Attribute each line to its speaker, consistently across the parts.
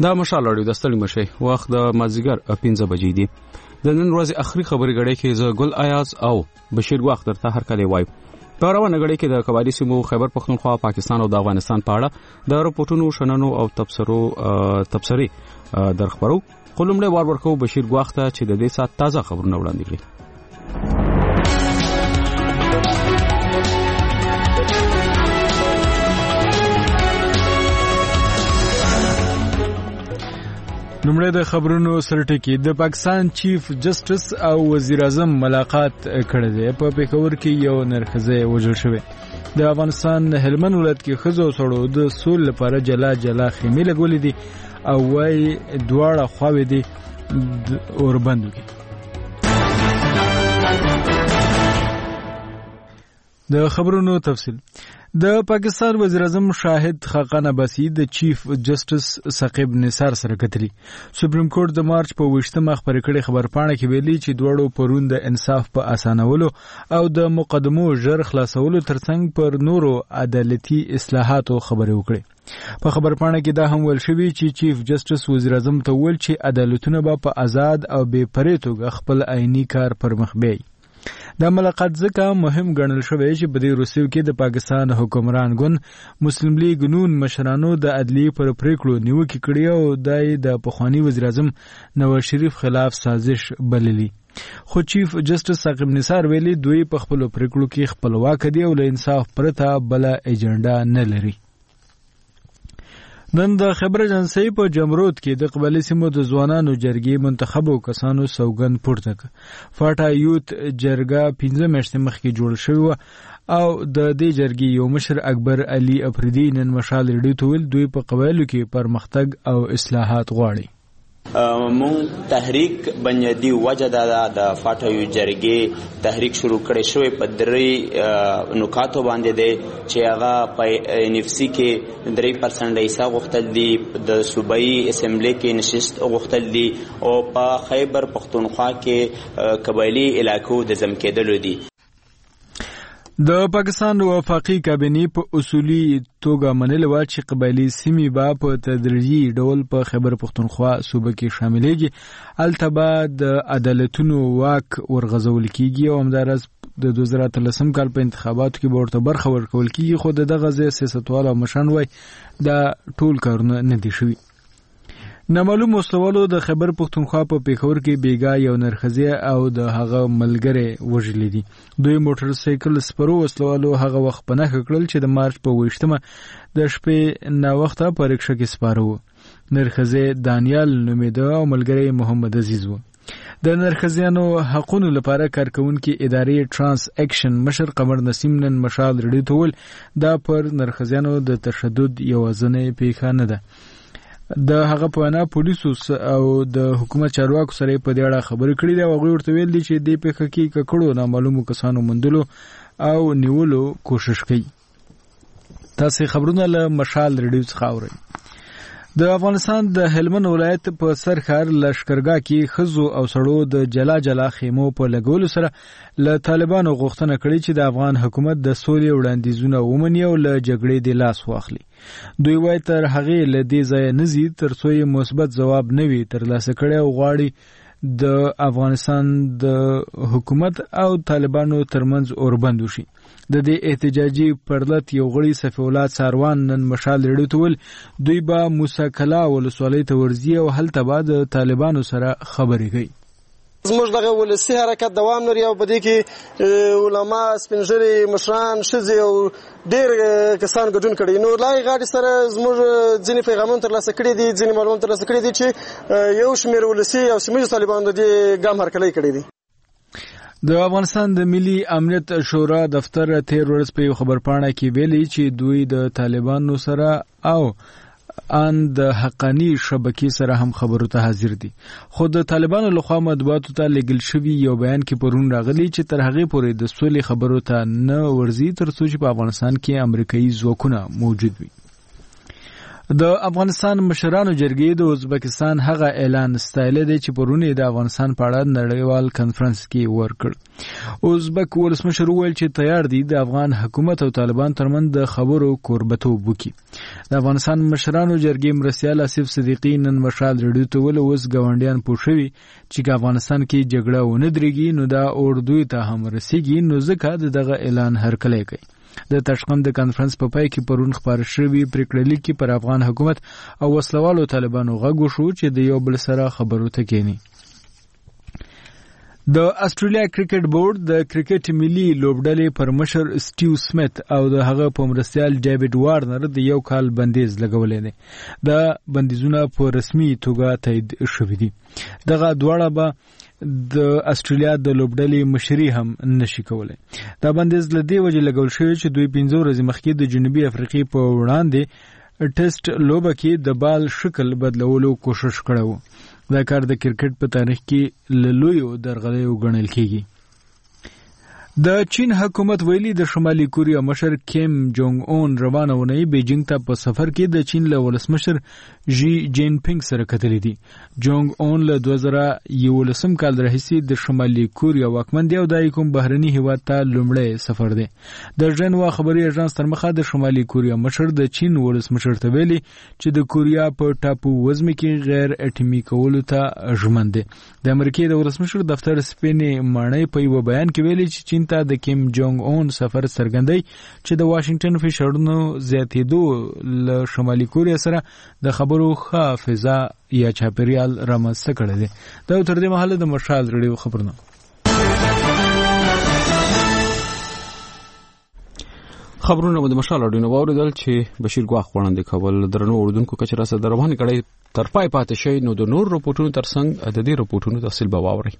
Speaker 1: دا مشال اړیو د ستړي مشي وخت د مازیګر 15 بجې دي. د نن ورځې اخري خبري غړې کې ز ګل ایاز او بشیر وخت درته هر کله وای. په روانه غړې کې د قبایلی سیمو خیبر پختونخوا، پاکستان او د افغانستان په اړه د راپورټونو شننو او تبصرې درخبرو. قلمړې وار ورکو بشیر وخت چې د دې سات تازه خبرونه وړاندې کړي.
Speaker 2: نمړې د خبرونو سرټکی د پاکستان چیف جسټس او وزیر اعظم ملاقات کړی دی. په پیښور کې یو نرخزه وژل شوی. د افغانستان هلمند ولایت کې خزو سړو د سول لپاره جلا خیمې لګولې دي او وايي دواړه خواوې دي اوربندو کې. د خبرونو تفصیل. د پاکستان وزیر اعظم شاهد خاقان عباسی د چیف جسټس ثاقب نثار سره کتلی. سپریم کورټ د مارچ په 28 خبرې کړي خبرپاڼه کې ویلي چې دواړو پرون د انصاف په اسانولو او د مقدمو ژر خلاصولو ترڅنګ پر نورو عدالتي اصلاحاتو خبرې وکړي. په خبرپاڼه کې دا هم ویل شوی چې چیف جسټس وزیر اعظم ته ویل چې عدالتونه به په آزاد او بې پرې توګه خپل عیني کار پر مخ بیاي. دا ملاقات ځکه مهم ګڼل شوی چې په دې روسیو کې د پاکستان حکمران ګوند مسلم لیگ نون مشرانو د عدلیې پر پریکړو نیوکې کړې او د پخوانی وزیر اعظم نواز شریف خلاف سازش بللی. خو چیف جسټس ثاقب نثار ویلي دوی په خپل پریکړو کې خپلواک دي او له انصاف پرته بل اجنډا نه لري. نن د خبر اجنسی په جمرود کې د قبایلی سیمو د ځوانانو جرګې منتخبو کسانو سوګند پورته کړ. فاټا یوت جرګه 15 میاشتې مخکې جوړ شوی و او د دې جرګې یو مشر اکبر علي افریدی نن مشال ریډیو ته ویل دوی په قبایلو کې پرمختګ او اصلاحات غواړي.
Speaker 3: مون تحریک بنیادی وجه د فاټایو جرګې تحریک شروع کړی شوی په درې نکاتو باندې دی چې هغه په NFC کې 3% حصہ غوښتل دي، د صوبایي اسمبلی کې نشست غوښتل دي او په خیبر پختونخوا کې قبایلی علاقو د ضم کېدلو دي.
Speaker 2: د پاکستان وفاقي کابینې په اصولي توګه منلې و چې قبایلی سیمې به په تدریجي ډول په خیبر پختونخوا صوبه کې شاملېږي. هلته به د عدالتونو واک ورغځول کېږي او همداراز د 2013 کال په انتخاباتو کې به ورته برخه ورکول کېږي. خو د دغه ځای سیاستوال او مشران وایي دا ټول کارونه نه دي شوي. نامعلوم وسلوالو د خیبر پختونخوا په پیښور کې بیګا یو نرخزی او د هغه ملګری وژلې دي. دوی موټر سایکل سپرو وسلوالو هغه وخت پناه کړل چې د مارچ په 28 د شپې نا وخته په رکشه کې سپارو. نرخزی دانیال نومیده او ملګری محمد عزیز و. د نرخزیانو حقونو لپاره کارکونکو ادارې ترانس اکشن مشر قمر نسیم نن مشال ریډیو ته ویل دا پر نرخزیانو د تشدد یوازینۍ پیښه نه ده. د هغه په وینا پولیسو او د حکومت چارواکو سره په دې اړه خبرې کړې دي او هغوی ورته ویل دي چې دې پیښه کې ککړو نامعلومو کسانو موندلو او نیولو کوشش کوي. تاسو خبرونه له مشال ریډیو څخه اورئ. د افغانستان د هلمند ولایت په سرخار لشکرګاه کې خزو او سړو د جلا خیمو په لګولو سره له طالبانو غوښتنه کړې چې د افغان حکومت د سولې وړاندیزونه ومني او له جګړې د لاس واخلي. دوی وایي تر هغې له دې ځایه نه ځي تر څو یې مثبت ځواب نه وي ترلاسه کړی او غواړي د افغانستان د حکومت او طالبانو ترمنځ اوربند وشي. د دې احتجاجي پرلط یو غړي صفی الله ساروان نن مشال ریډیو ته ویل دوی به موسی کلا ولسوالۍ ته ورځي او هلته به د طالبانو سره خبرې کوي.
Speaker 4: زموږ دغه ولسي حرکت دوام لري او په دې کې علما، سپینږیري، مشران، ښځې او ډېر کسان ګډون کړي. نو لای غاړې سره زموږ ځینې پیغامونه ترلاسه کړي دي، ځینې معلومات ترلاسه کړي دي چې یو شمېر ولسي او سیمهییزو طالبانو د دې ګام هرکلی کړی دی.
Speaker 2: د افغانستان د ملي امنیت شورا دفتر تیر ورځ په یو خبرپاڼه کې ویلي چې دوی د طالبانو سره او ان د حقانی شبکې سره هم خبرو ته حاضر دي. خو د طالبانو لخوا مطبوعاتو ته لګل شوی یو بیان کې پرون راغلی چې تر هغه پورې د سولې خبرو ته نه ورځي تر څو چې په افغانستان کې امریکایي ځواکونه موجود وي. د افغانستان مشرانو جرګې د ازبکستان هغه اعلان ستایلی دی چې پرونه د افغانستان په اړه نړیوال کنفرانس کې ورکړ. ازبک ولسمشر وویل چې تیار دي د افغان حکومت او طالبان ترمنځ د خبرو کوربتوب وکړي. د افغانستان مشرانو جرګې مرستیال آصف صدیقی نن مشال رډیو ته ویل اوس ګاونډیان پوه شوي چې افغانستان کې جګړه ونه درېږي نو دا اردوی ته هم رسیږي نو ځکه دغه اعلان هرکلی کوي. د تاشقند د کانفرنس په پای کې پرون خبر شوی پریکړه لیکي پر افغان حکومت او وسلوالو طالبانو غږ شو چې د یو بل سره خبرو ته کېني. د استرالیا کرکټ بورډ د کرکټ ملي لوبډلې پر مشر سټیو سمیت او د هغه په مرستیال ډیوډ وارنر د یو کال بندیز لګولې دي. د بندیزونه په رسمي توګه تایید شوي دي. دغه دواړه به د استرالیا د لوبډلې مشري هم نشي کولای. دا بندیز له دې وجې لګول شوی چې دوی 15 ورځې مخکې د جنوبي افریقې په وړاندې ټیسټ لوبه کې د بال شکل بدلولو کوشش کړی و. دا کار د کرکټ په تاریخ کې له لویو درغلیو ګڼل کېږي. د چین حکومت ویلي د شمالي کوریا مشر کیم جونګ اون روانه ونی بیجینګ ته په سفر کې د چین له ولسمشر ژی جین پینګ سره کتلې دي. جونګ اون له 2011 کال راهیسې د شمالي کوریا واکمن دی او د کوم بهرني هیواد ته لومړی سفر دی. د ژنوا خبري اژانس تر مخه د شمالي کوریا مشر د چین ولسمشر ته ویلي چې د کوریا په ټاپو وزمه کې غیر اټومي کولو ته ژمن دی. د امریکای د ولسمشر دفتر سپینې ماڼۍ په یو بیان کې ویلي چې چین ته د کیم جونګ اون سفر څرګندوي چې د واشنگټن فشارونو زیاتېدو له شمالي کوریا سره د خبرو ښه فضا یا چاپیریال رامنځته کړی دی. دا تر دې مهاله د مشال رډیو خبرونه.
Speaker 1: خبرونه د مشال رډیو نو واوریدل چې بشیر ګواخ وړاندې کول درنو اردوونکو کچرا سره روان کړي تر پای پاتې شي نو د نور رپورټونو ترڅنګ د دې رپورټونو تفصیل به واوري.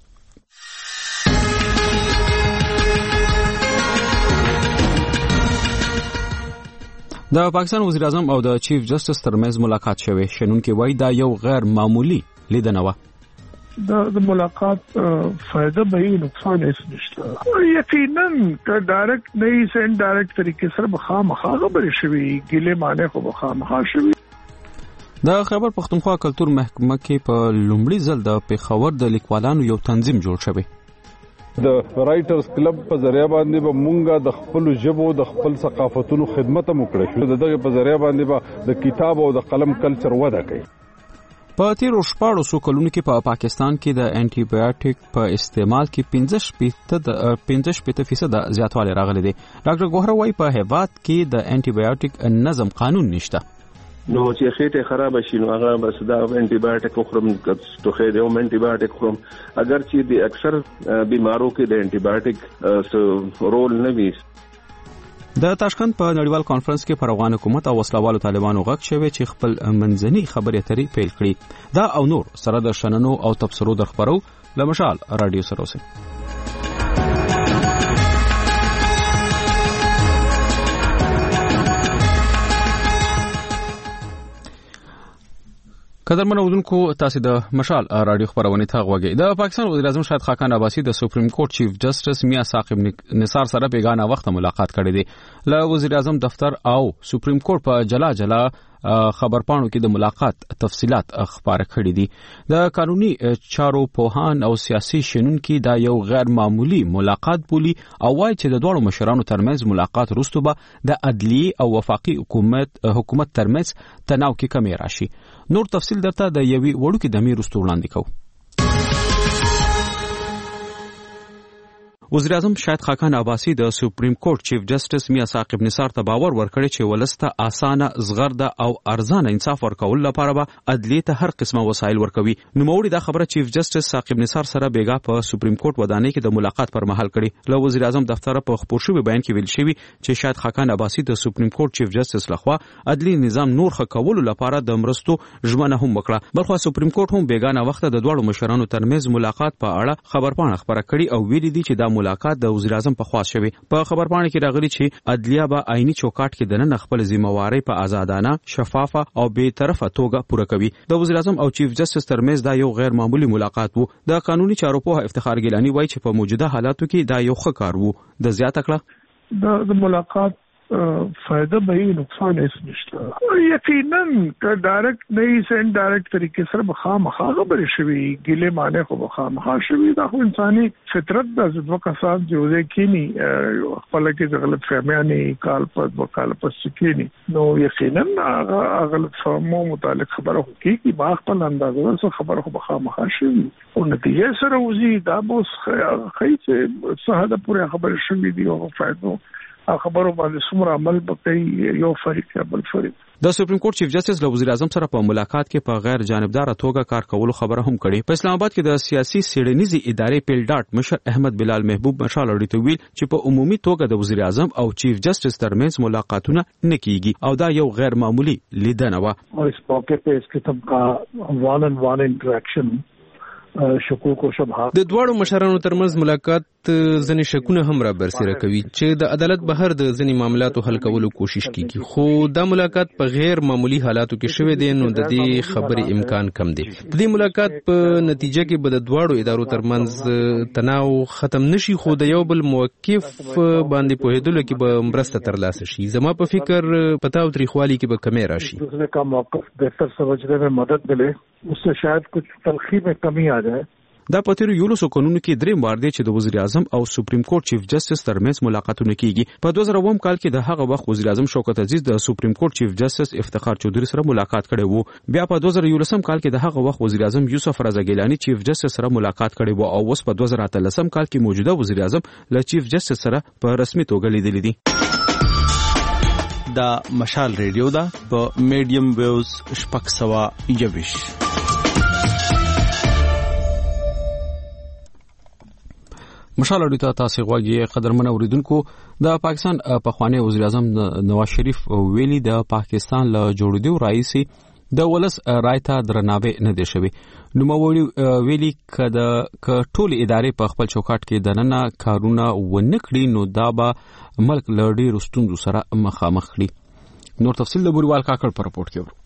Speaker 1: د پاکستان وزیر اعظم او د چیف جسټس ترمنځ ملاقات شوه. شنونکو وایي دا یو غیر معمولی لیدنه و.
Speaker 5: د ملاقات فائدہ به نقصان هیڅ نشته. یقینا که ډایرکټ نه سند ډایرکټ طریقې سره بخامخا خبرې شوي ګیله معنی خو بخامخا شوي.
Speaker 1: د خیبر پختونخوا کلتور محکمه کې په لومړي ځل د پیښور د لیکوالانو یو تنظیم جوړ شوی.
Speaker 6: د رائټرز کلب په ذریعہ باندې به مونږه د خپل ژبو د خپل ثقافتونو خدمت هم وکړو. دغه په ذریعہ باندې به د کتاب او د قلم کلچر وده کوي.
Speaker 1: په تیرو 14 کلونو کې په پاکستان کې د انټي بایوټیک په استعمال کې 15% زیاتوالی راغلی دی. ډاکټر ګوهر وايي په هیواد کې د انټي بایوټیک نظم قانون نشته.
Speaker 7: نو چې خېټه خراب شي نو هغه بس دا انټي بایوټیک خورم توخه دی او انټي بایوټیک خورم اگر چې د اکثر بیمارو کې د انټي بایوټیک رول نه وي.
Speaker 1: د تاشقند په نړیوال کانفرنس کې پر افغان حکومت او وسلوالو طالبانو غږ شوی چې خپل منځني خبرې اترې پیل کړي. دا او نور سره د شننو او تبصرو د خبرو لمشال رادیو سره اوسئ. قدرمن اودونکو تاسو د مشال رادیو خبرونه ته غوږی. د پاکستان وزیر اعظم شاهد خاقان عباسی د سپریم کورټ چیف جسټس میاں ثاقب نثار سره بیگانه وخت ملاقات کړی دی. له وزیر اعظم دفتر او سپریم کورټ په جلا جلا خبرپاڼو کې د ملاقات تفصيلات خبره کړې دي. د قانوني چارو پوهان او سیاسي شنونکو دا یو غیر معمولی ملاقات بولی او وايي چې د دوه مشرانو ترمنځ ملاقات وروسته به د عدلیه او وفاقي حکومت ترمنځ تناو کې کمی راشي. نور تفصیل درته د یوې وړوکې دمې وروسته وړاندې کوم. وزیر اعظم شاهد خاقان عباسی د سپریم کورټ چیف جسټس میاں ثاقب نثار ته باور ورکړی چې ولسته اسانه زغرده او ارزانه انصاف ورکول لپاره به عدلیه ته هر قسمه وسایل ورکوي. نو موري دا خبره چیف جسټس ثاقب نثار سره بیګا په سپریم کورټ ودانۍ کې د ملاقات پر مهال کړي. له وزیر اعظم دفتر په خبر شوی بیان کې ویل شوی چې شاهد خاقان عباسی د سپریم کورټ چیف جسټس لخوا عدلی نظام نور ښه کولو لپاره د مرستو ژمنه هم وکړه. بلخو سپریم کورټ هم بیګانه وخت د دوه مشرانو ترمنځ ملاقات په اړه خبرپاڼه خبره کړي او ویلي دي چې دا ملاقات د وزیر اعظم په خواست شوی. په خبرپاڼه کې راغلي چې عدلیه به آئینی چوکاټ کې د نن خپل ذمہواری په آزادانه، شفافه او بې طرفه توګه پوره کوي. د وزیر اعظم او چیف جسټس ترمنځ دا یو غیر معمولی ملاقات وو. د قانوني چارو په افتخار ګیلانی وایي چې په موجوده حالاتو کې دا یو ښه کار وو. د زیاته کړه
Speaker 5: د ملاقات فائدہ به نقصان هیڅ نشته. یقینا که ډایرکټ نه یې سن ډایرکټ طریقې سره بخامخا خبرې شوي ګیلې معنی خو بخامخا شوي دا خو انساني فطرت د ځکه کسان جوړه کینی خپل کې غلط فهمیانی کال په وکاله پس کینی نو یقینا غلط فهمو متعلق خبره کوي با خپل اندازه سره خبره خو بخامخا شوي او نتیجه سره وزي دا بوس خیڅ صحه پورې خبره شوي دی او فائدو خبرو باندې څومره عمل وکړي یو فریق یا بل فریق.
Speaker 1: د سپریم کورټ چیف جسټس له وزیر اعظم سره په ملاقات کې په غیر جانبدار توګه کار کولو خبره هم کړې. په اسلام آباد کې د سیاسي سیړنیزي ادارې پیلډاټ مشر احمد بلال محبوب مشال اړیته ویل چې په عمومي توګه د وزیر اعظم او چیف جسټس ترمنځ ملاقاتونه نه کیږي او دا یو غیر معمولی لیدنه و.
Speaker 5: اور اس موقع په اس قسم کا وان ان وان انټریکشن شکوک او شبهات
Speaker 8: د دوړو مشرانو ترمنځ ملاقات ځنې شکونه هم را برسره کوي چې د عدالت بهر د ځنې معاملاتو حل کولو کوشش کیږي خو دا ملاقات په غیر معمولی حالاتو کې شوه دي نو د دې خبرې امکان کم دی. د دې ملاقات په نتیجه کې به د دوړو ادارو ترمنځ تناو ختم نشي خو د یو بل موقف باندې پوهېدل کې به مرسته ترلاسه شي. زما په فکر پتاو تاریخوالي کې به کمی راشي.
Speaker 5: دوسرے کا موقف بهتر سمجھنے میں مدد ملے اس سے شاید کچھ تلخی میں کمی آ جائے.
Speaker 1: دا په تیر یولسو قانونو کې دریم وار دی چې د وزیر اعظم او سپریم کورټ چیف جسټس ترمنځ ملاقاتونه کیږي. په 2009 کال کې د هغه وخت وزیر اعظم شوکت عزیز د سپریم کورټ چیف جسټس افتخار چودھری سره ملاقات کړی وو. بیا په 2011 کال کې د هغه وخت وزیر اعظم یوسف رضا ګیلانی چیف جسټس سره ملاقات کړی وو او اوس په 2013 کال کې موجوده وزیر اعظم له چیف جسټس سره په رسمي توګه لیدل دي.
Speaker 9: دا مشال ریډیو دا په میډیم ویوز شپږ سوه یویش.
Speaker 1: مشال اړیته تاسو غواړئ قدرمن اوریدونکو د پاکستان پخوانی وزیر اعظم نواز شریف ویلي د پاکستان له جوړېدو راځي د ولس رای ته درناوی نه دی شوی. نو ویلي کده ک ټول ادارې په خپل چوکاټ کې دننه کارونه ونکړي نو دا به ملک لړډي رستوندو سره مخامخ کړي. نور تفصیل د بوریوال کاکړ په رپورت کې ورو.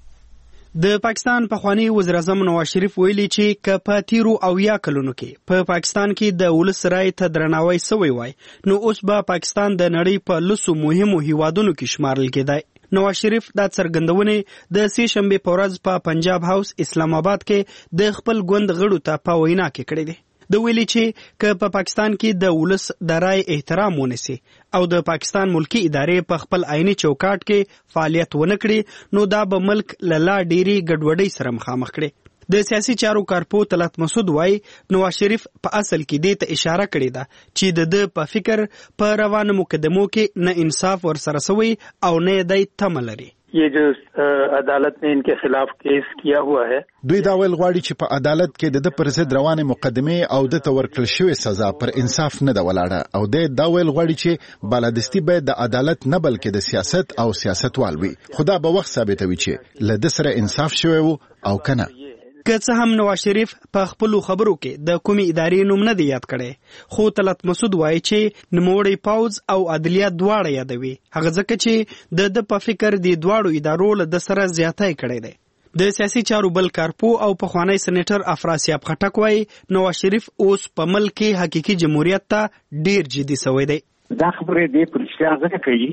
Speaker 10: د پاکستان پخوانی وزیر اعظم نواز شریف ویلي چې که په تیرو او یا کلونو کې په پاکستان کې د ولس رای ته درناوی سوی وای نو اوس به پاکستان د نړۍ په لسو مهمو هیوادونو کې شمارل کېدای. نواز شریف دا څرګندونه د سې شنبه په ورځ په پنجاب هاوس اسلام آباد کې د خپل ګوند غړو ته په وینا کې کړی دی. د ویلي چې که په پاکستان کې د ولس د رای احترام ونیسي او د پاکستان ملکی ادارې په خپل عیني چوکاټ کې فعالیت ونکړي نو دا به ملک له ډېری ګډوډۍ سره مخامخ کړي. د سیاسي چارو کارپو طلعت مسعود وايي نواز شریف په اصل کې دې ته اشاره کړې ده چې د په فکر په روانو مقدمو کې نه انصاف ورسره سوی او نه دی تمه لري.
Speaker 11: یہ جو عدالت نے ان کے خلاف کیس کیا ہوا ہے
Speaker 12: دوی دا ویل غواړي چې په عدالت کې د پر ضد روانه مقدمه او د تورکل شوی سزا پر انصاف نه دا ولاړه او د دا ویل غواړي چې بالادستی به د عدالت نه بلکې د سیاست او سیاستوال وي. خدا به وخت ثابتوي چې له د سره انصاف شوی وو او کنه.
Speaker 10: که څه هم نواز شریف په خپل خبرو کې د کومې ادارې نوم نه دی یاد کړی خو طلعت مسعود وایي چې نوموړی پوځ او عدلیه دواړه یادوي هغه ځکه چې د په فکر د دواړو ادارو له د سره زیاتای کړی دی. د سیاسي چارو بل کارپو او پخوانی سېنیټر افراسیاب خټک وایي نواز شریف اوس په ملک کې حقيقي جمهوریت ته ډیر جدي شوی دی.
Speaker 13: دا خبره دې پر اشتیا ځکه کوي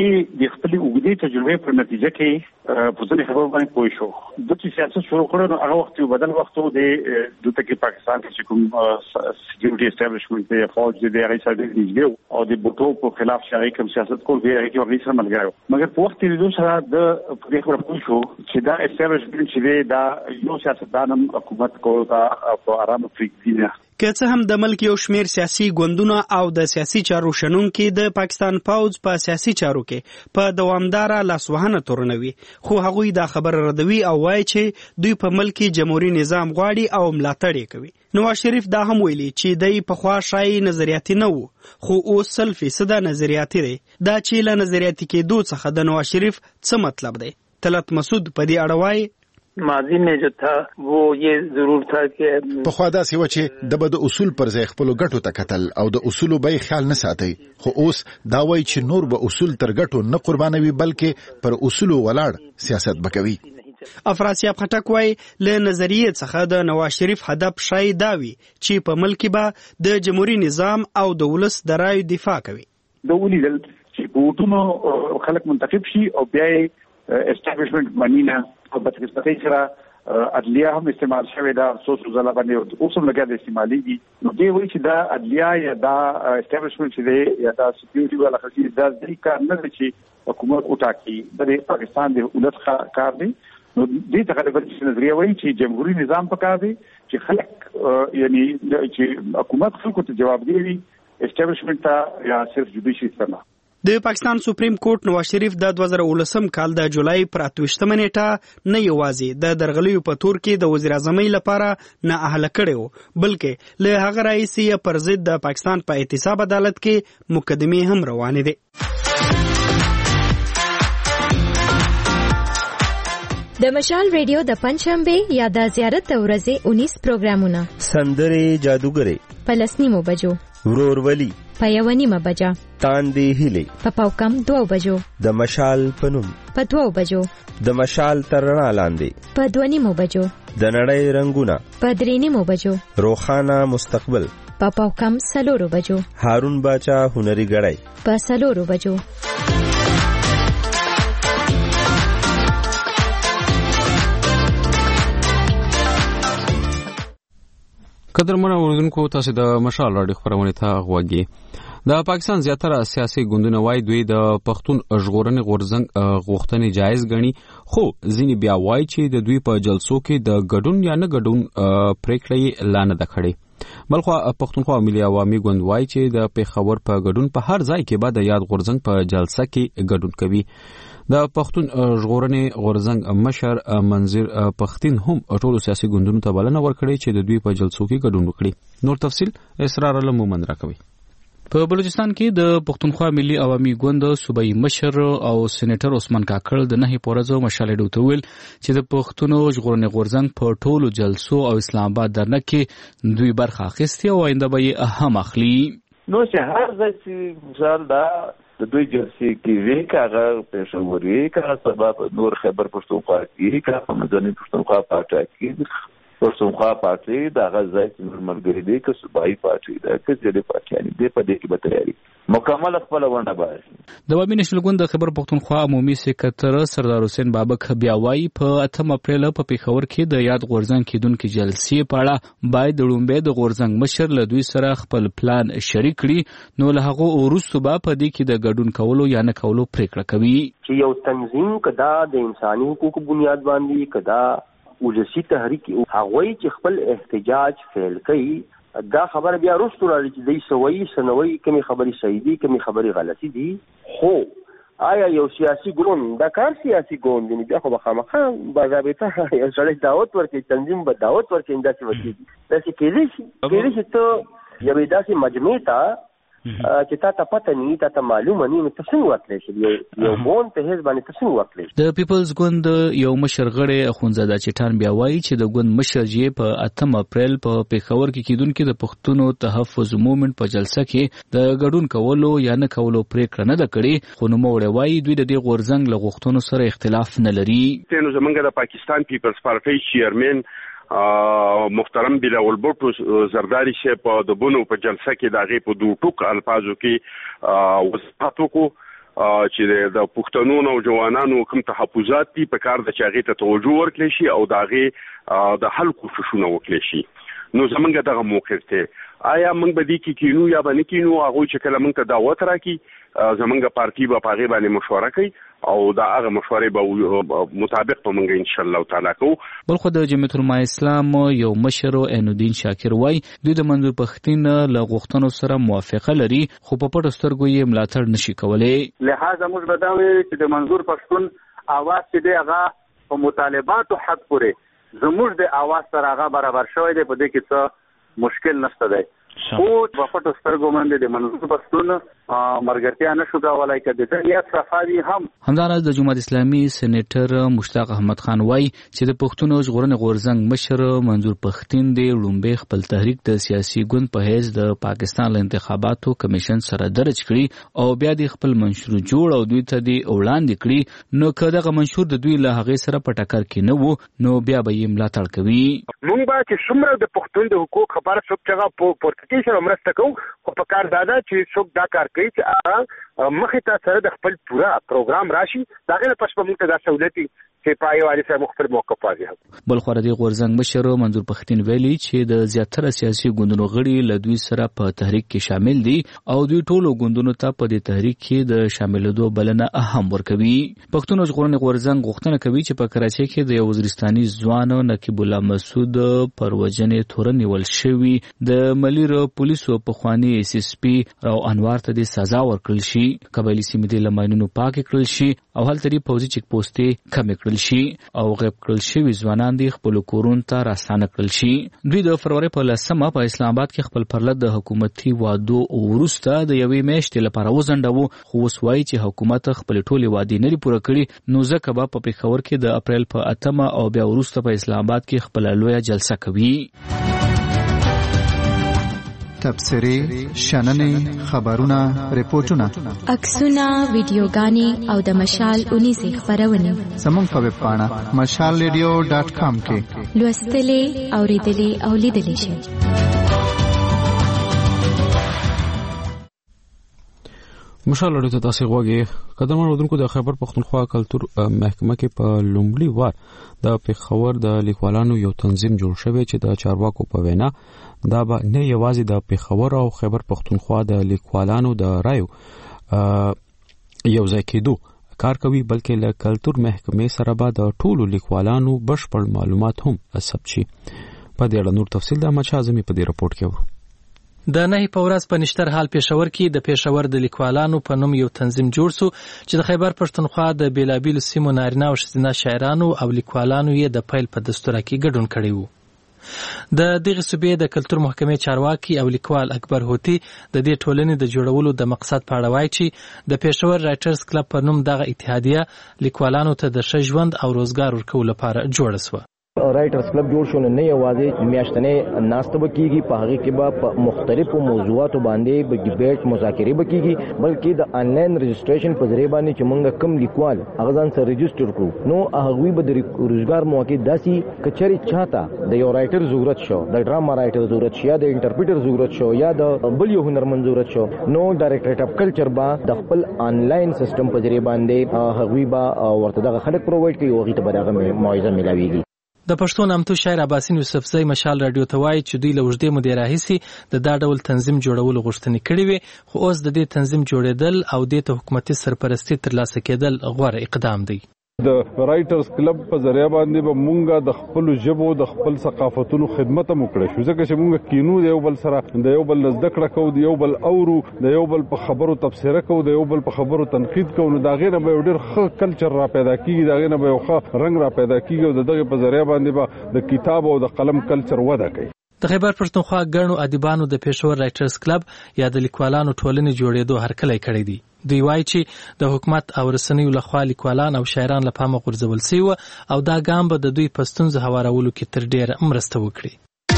Speaker 13: د خپل اوږدې تجربې په نتیجه کې په ځینې خبرو باندې پوه شو. د سیاست شروع کړو نو هغه وخت یو بدل وخت و د دته کې پاکستان کې کوم سکیورټي اسټابلیشمنت دی فوج دی هغه سره دیږي او د بوټو په خلاف شرعي کوم سیاست کول دی هغه کې ورې سره ملګری مګر په وخت کې د سره د دې خبره پوه شو چې دا اسټابلیشمنت چې دا یو سیاستدان حکومت کوي په آرام فکر
Speaker 10: که څه هم د ملک یو شمیر سیاسي ګوندونه او د سیاسي چارو شنونکي د پاکستان پوځ په سیاسي چارو کې په دوامداره لاسوهنه تورنوي خو هغوی دا خبره ردوي او وایي چې دوی په ملک جمهوریت نظام غواړي او ملاتړ یې کوي. نواز شریف دا هم ویلي چې دی پخوا شایي نظریاتي نه وو خو اوس 100% نظریاتي دی. دا چې له نظریاتي کېدو څخه د نواز شریف څه مطلب دی؟ طلعت مسعود په دې اړه وایي
Speaker 11: ماضی میں جو تھا وہ یہ ضرور تھا کہ
Speaker 12: په خوا دا سی و چې د بد اصول پر ځای خپل ګټو ته کتل او د اصولو به خیال نه ساتي خو اوس دا وایي چې نور به اصول تر ګټو نه قربانوي بلکې پر اصولو ولاړ سیاست وکوي.
Speaker 10: افراسیاب خټک وایي له نظریې څخه د نواز شریف هدف شاید دا وي چې په ملک به د جمهوریت نظام او د ولس د رایو دفاع کوي.
Speaker 13: د ولیدل چې بوټونو خلک منتخب شي او بیا اسټابلیشمنت منینه او بدقسمتۍ سره عدلیه هم استعمال شوی دا سوسو ځله باندې اوس هم لګیا د استعماليږي. نو دی وایي چې دا عدلیه یا دا اسټابلیشمنت چې دی یا دا سکیورټي والا خصوصي دا د کار نه دی چې حکومت وټاکي د پاکستان د دولت کار دی. نو دې ته غوښتل چې نظریه وایي چې جمهوریت نظام پکار دی چې خلک یعنی چې حکومت خلکو ته جواب دی اسټابلیشمنت ته یا صرف جوډیشي څخه.
Speaker 10: د پاکستان سپریم کورټ نواز شریف د 2019 کال د جولای پر 28 نیټه نه یوازې د درغلیو په تور کې د وزیر اعظم لپاره نه اهله کړو بلکې له هغه رئیس پر ضد د پاکستان په احتساب عدالت کې مقدمه هم روانه دي.
Speaker 14: د مشال ریډیو د پنځشنبه یا د زیارت د ورځې 19 پروګرامونه
Speaker 15: سندرې جادوګرې
Speaker 14: په 10 بجو
Speaker 15: ورورولي
Speaker 14: په 1:30 بجه
Speaker 15: تاندې هلي
Speaker 14: په پاوکم 2 بجو
Speaker 15: د مشال پنوم
Speaker 14: په 2 بجو
Speaker 15: د مشال ترنا لاندې
Speaker 14: په 2:30 بجو
Speaker 15: د نړۍ رنگونه
Speaker 14: په 3:30 بجو
Speaker 15: روخانه مستقبل
Speaker 14: په پاوکم 4 بجو
Speaker 15: هارون باچا هنري غړی
Speaker 14: په 4 بجو.
Speaker 1: قدرمن اوریدونکو تاسو د مشال راډیو خبرونه ته غوږی. د پاکستان زیاتره سیاسي ګوندونه وایي دوی د پښتون ژغورنې غورځنګ غوښتنې جایز ګڼي خو ځینې بیا وایي چې د دوی په جلسو کې د ګډون یا نه ګډون پریکړې لا نه ده کړې. بلخو پښتونخوا ملي عوامي ګوند وایي چې د پیښور په ګډون په هر ځای کې به د یاد غورځنګ په جلسه کې ګډون کوي. د پښتون ژغورنې غورځنګ مشر منظر پښتين هم ټولو سیاسي ګوندونو ته بلنه ورکړې چې د دوی په جلسو کې ګډون وکړي. نور تفصيل اسرار الله مومن راکوي.
Speaker 16: په بلوچستان کې د پښتونخوا ملي عوامي ګوند صوبایي مشر او سېنیټر عثمان کاکړ د نه پورزو مشالې ډوتول چې د پښتونو ژغورنې غورځنګ په ټولو جلسو او اسلام آباد درنه کې دوی برخه اخیستي او آینده به هم اخلي.
Speaker 17: نو چې هر ځای چې مثال دا د دوی جلسې کې وی کاغه پېښوري کاغه سبب نور خبر پښتونخوا کې کاغه مدني پښتونخوا پارټي کې پښتونخوا پارټي دا غځای چې مرګري دي که صوبایي پارټي دا که ځلې پارټي دي په دې کې به تیاری مکمل خپل ونه باندې.
Speaker 16: د عوامي نېشنل ګوند د خبر پښتونخوا عمومي سکرټر سردار حسین بابک بیا وايي په 8 اپریل په پیښور کې د یاد غورځنګ کېدونکو جلسې په اړه باید د لومبې د غورځنګ مشر له دوی سره خپل پلان شریک کړي نو له هغه وروسته به په دې کې د ګډون کولو یا نه کولو پریکړه کوي.
Speaker 18: چې یو تنظیم کدا د انساني حقوقو بنیاد باندې کدا ولسی تحریک هغه چې خپل احتجاج فعل کوي دا خبر بیا وروسته راځي چې د سوي سنوي کومي خبري صحیح دي کومي خبري غلطي دي. خو آیا یو سیاسي ګوند دا کار سیاسي ګوند دی بیا خو بخامخه باضابطه یو سړی دعوت ورکړي تنظیم به دعوت ورکړي انداسي وکړي داسې کېږي چې ته یو داسې مجموعه ته چې تا ته پته نه تا ته معلومه نه ته څنګه ورتلی شي یو ګوند ته هیڅ باندې ته څنګه ورتلی.
Speaker 16: د پیپلز ګوند یو مشر غړی اخونزاده چټان بیا وایي چې د ګوند مشر جې په 8 اپریل په پیښور کې کېدونکو د پښتونو تحفظ موومېنټ په جلسه کې د ګډون کولو یا نه کولو پریکړه نه ده کړې خو نوموړی وایي دوی د دې غورځنګ له غوښتنو سره اختلاف نه لري.
Speaker 19: نو زمونږ د پاکستان پیپلز پارټي چیرمن محترم بلاول بوټو زرداری شه په د بونو په جلسه کې دغه په دوه ټوک الفاظو کې وضاحت وکړو چې د پښتنو نوجوانانو کوم تحفظات دي په کار د چاغې ته توجه ورکړي شي او دغه د حل کوششونه وکړي شي. نو زمونږ دغه موقف ته آیا موږ به دې کې کینو یا باندې کینو هغه چې کله موږ ته دعوت راکړي زمونږ پارټي به پاغه باندې مشوره کوي او دا هغه مشورې به مطابق په موږ ان شاء الله تعالی کو.
Speaker 16: بلخو د جمعیت العلماء اسلام یو مشر عین الدین شاکر وای دوی د منظور پښتين له غوښتنو سره موافقه لري خو په پټو سترګو یې ملاتړ نشي کولای.
Speaker 20: لہذا موږ بداوي چې د منظور پښتون اواز چې دی هغه په مطالباتو حد پورې زموږ د اواز سره هغه برابر شوی دی په دې کې څه مشکل نشته دی. خو په پټو سترګو باندې د منظور پښتون مرګرتیا نشو کولای کده یا صفاوی هم
Speaker 16: همداراز د جمهوریت اسلامي سېنیټر مشتاق احمد خان وای چې د پښتونو ژغورنې غورځنګ مشر منظور پښتين دی لومبې خپل تحریک د سیاسي ګوند په حیث د پاکستان له انتخاباتو کمیشن سره درج کړي او بیا د خپل منشور جوړ او دوی ته دی وړاندې کړي نو کله دغه منشور د دوی له هغه سره په ټکر کې نه وو نو بیا به یې ملاتړ کوي.
Speaker 20: مونږ به چې څومره د پښتون د حقوق خبره څوک څنګه پورتکی سره مرسته کوو
Speaker 21: پکار دادا چې څوک دا کار کوي چې مخې ته سره د خپل پورا پروګرام راشي دا غره پښه موږ ته دا سہولتي چې پای والی سره مختلف موقف پاتې
Speaker 16: بل خو د غورزنګ مشر منظور پختین ویلي چې د زیاتره سیاسي ګوندونو غړي له دوی سره په تحریک کې شامل دي او دوی ټولو ګوندونو ته په دې تحریک کې د شاملېدو بلنه اهم ورکوي. پښتون ژغورنې غورزنګ غوښتنه کوي چې په کراچۍ کې د یو وزیرستاني ځوان نقیب الله مسعود پر وجنې تورن نیول شوی د ملیر پولیسو په خواني اس اس پی او انوار ته د سزا ورکړل شي. قبایلی سیمې د لماینونو پاک کړل شي او هلته پوځي چک پوسټې کم کړل شي او غیب کړل شوی ځوانان د خپل کورونو ته راستانه کړل شي. دوی د فروری په 10مه په اسلام آباد کې خپل پرلط د حکومتي وعدو وروسته د یوې میاشتې لپاره وزنډو، خو اوس وایي چې حکومت خپل ټولې وعدې نه پوره کړي، نو ځکه به په پېښور کې د اپریل په 8مه او بیا وروسته په اسلام آباد کې خپل لویه جلسه کوي.
Speaker 22: تبصرې، شننې، خبرونه، ریپورتونه،
Speaker 14: عکسونه، ویډیوګانې او د مشال 19 خبرونه
Speaker 22: زموږ په ویب پاڼه mashalradio.com کې
Speaker 14: لوستلې، اوریدلې او لیدلې شئ.
Speaker 1: مشال لري ته تاسو غوږی قدم ورودونکو د خیبر پختونخوا کلتور محکمه کې په لومړي وار د پیښور د لیکوالانو یو تنظیم جوړ شوی چې د چارواکو په وینا دا به نه یوازې د پیښور او خیبر پختونخوا د لیکوالانو د رایو یو ځای کېدو کار کوي، بلکې له کلتور محکمې سره به د ټولو لیکوالانو بشپړ معلومات هم ثبت شي. په دې اړه نور تفصیل د احمد شاه اعظمي په دې راپورټ کې ورو.
Speaker 23: د نه په ورځ په نشتر حال پېښور کې د پېښور د لیکوالانو په نوم یو تنظیم جوړ شو چې د خیبر پښتونخوا د بیلابیلو سیمو نارینه او ښځینه شاعرانو او لیکوالانو یې د پیل په دستور کې ګډون کړی وو. د دغه صوبې د کلتور محکمې چارواکي او لیکوال اکبر هوتی د دې ټولنې د جوړولو د مقصد په اړه وایي چې د پېښور رایټرز کلب په نوم دغه اتحادیه لیکوالانو ته د ښه ژوند او روزګار ورکولو لپاره جوړه شوه.
Speaker 24: رایټرز کلب جوړ شو نه یوازې میاشتنې ناسته وکړي، په هغه کې به په مختلفو موضوعاتو باندې به ډیبیټ مذاکرې وکړي، بلکې د انلاین رجسټریشن په ذریعہ باندې چې موږ کم لیکوال هغه ځان سره رجسټر کړو، نو هغه به د روزګار مواقع داسي کچري چاته د یو رایټر ضرورت شو، د ډراما رایټر ضرورت شو، یا د انټرپریټر ضرورت شو، یا د بل یو هنرمند ضرورت شو، نو ډایریکټریټ اف کلچر با د خپل انلاین سیستم په ذریعہ باندې هغه به ورته دغه خلک پرووایډ کوي او هغه ته به دغه معاوضه ملاويږي.
Speaker 23: د پښتو نامتو شاعر عباسین یوسفزی مشال رادیو ته وایي چې دوی له اوږدې مودې راهیسې د دا ډول تنظیم جوړولو غوښتنې کړې وې، خو اوس د دې تنظیم جوړېدل او دې ته حکومتي سرپرستي ترلاسه کېدل غوره اقدام دی.
Speaker 6: د رایټرز کلب په ذریعہ باندې به مونږه د خپل ژبو د خپل ثقافتونو خدمت هم وکړو، ځکه چې مونږ کینو د یو بل سره د یو بل زده کړه کوو، د یو بل اورو، د یو بل په خبرو تبصره کوو، د یو بل په خبرو تنقید کوو، نو دا غیر به ډېر ښه کلچر را پیدا کیږي، دا غیر به یو ښه رنګ را پیدا کیږي او دغه په ذریعہ باندې به د کتاب او د قلم کلچر وده کوي.
Speaker 23: د خیبر پښتونخوا ګڼو ادیبانو د پېښور رایټرز کلب یا د لیکوالانو ټولنې جوړېدو هرکلی کړی دی. دوی وایي چې د حکومت او رسنیو لخوا لیکوالان او شاعران له پامه غورځول شوي او دا ګام به د دوی په ستونزو هوارولو کې تر ډېره مرسته وکړي.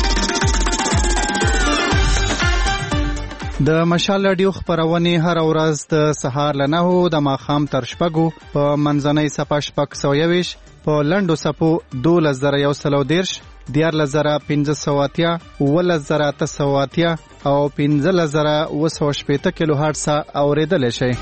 Speaker 22: د مشال رادیو خبرونه هر ورځ د سهار له 9 د ماښام تر 6 په منځنۍ صفه 6 په لندو صفو 2130 14580 11880 او 15080 کیلو هرتز اوریدل شي.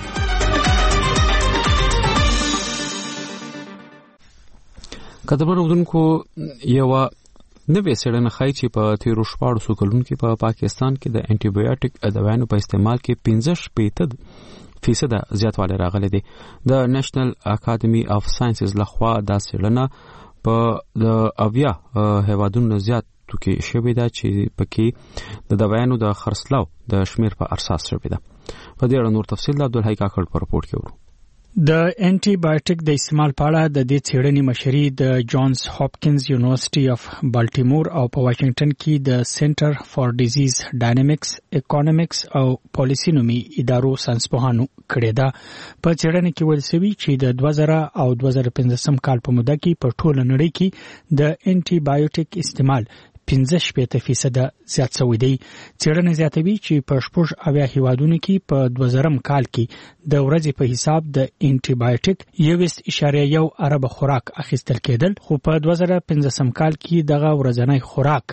Speaker 1: کتابونو ودونکو یو نوې څېړنه ښایي چې په تیرو 14 کلونو کې په پاکستان کې د انټي بایوټیک دوايانو په استعمال کې 15% زیاتوالی راغلی دی. د نېشنل اکیډمي اف ساينسز لخوا دا څېړنه په د اویا هیوادونو زیات کې شوې ده چې پکې د دوايانو د خرڅلاو د شمیر په اساس شوې ده. په دې اړه نور تفصیل د عبدالحی کاکړ په راپورټ کې ورو.
Speaker 10: د انټي بایوټیک د استعمال په اړه د دې څېړنې مشري د جانز هاپکینز یونیورسيټي اف بالټیمور او په واشنگټن کې د سنټر فار ډیزیز ډاینامیکس اکونومکس او پالیسی نومي ادارو ساينسپوهانو کړې ده. په څېړنه کې ویل شوی چې د 2000 او 2015 کال په موده کې په ټوله نړۍ کې د انټي بایوټیک استعمال
Speaker 2: 15% زیات شوی دی. څېړنه زیاتوي چې په 80 هیوادونو کې په 2000 کال کې د ورځې په حساب د انټي بایوټیک 1.1 ارب خوراک اخیستل کېدل، خو په 2015 کال کې دغه ورځنی خوراک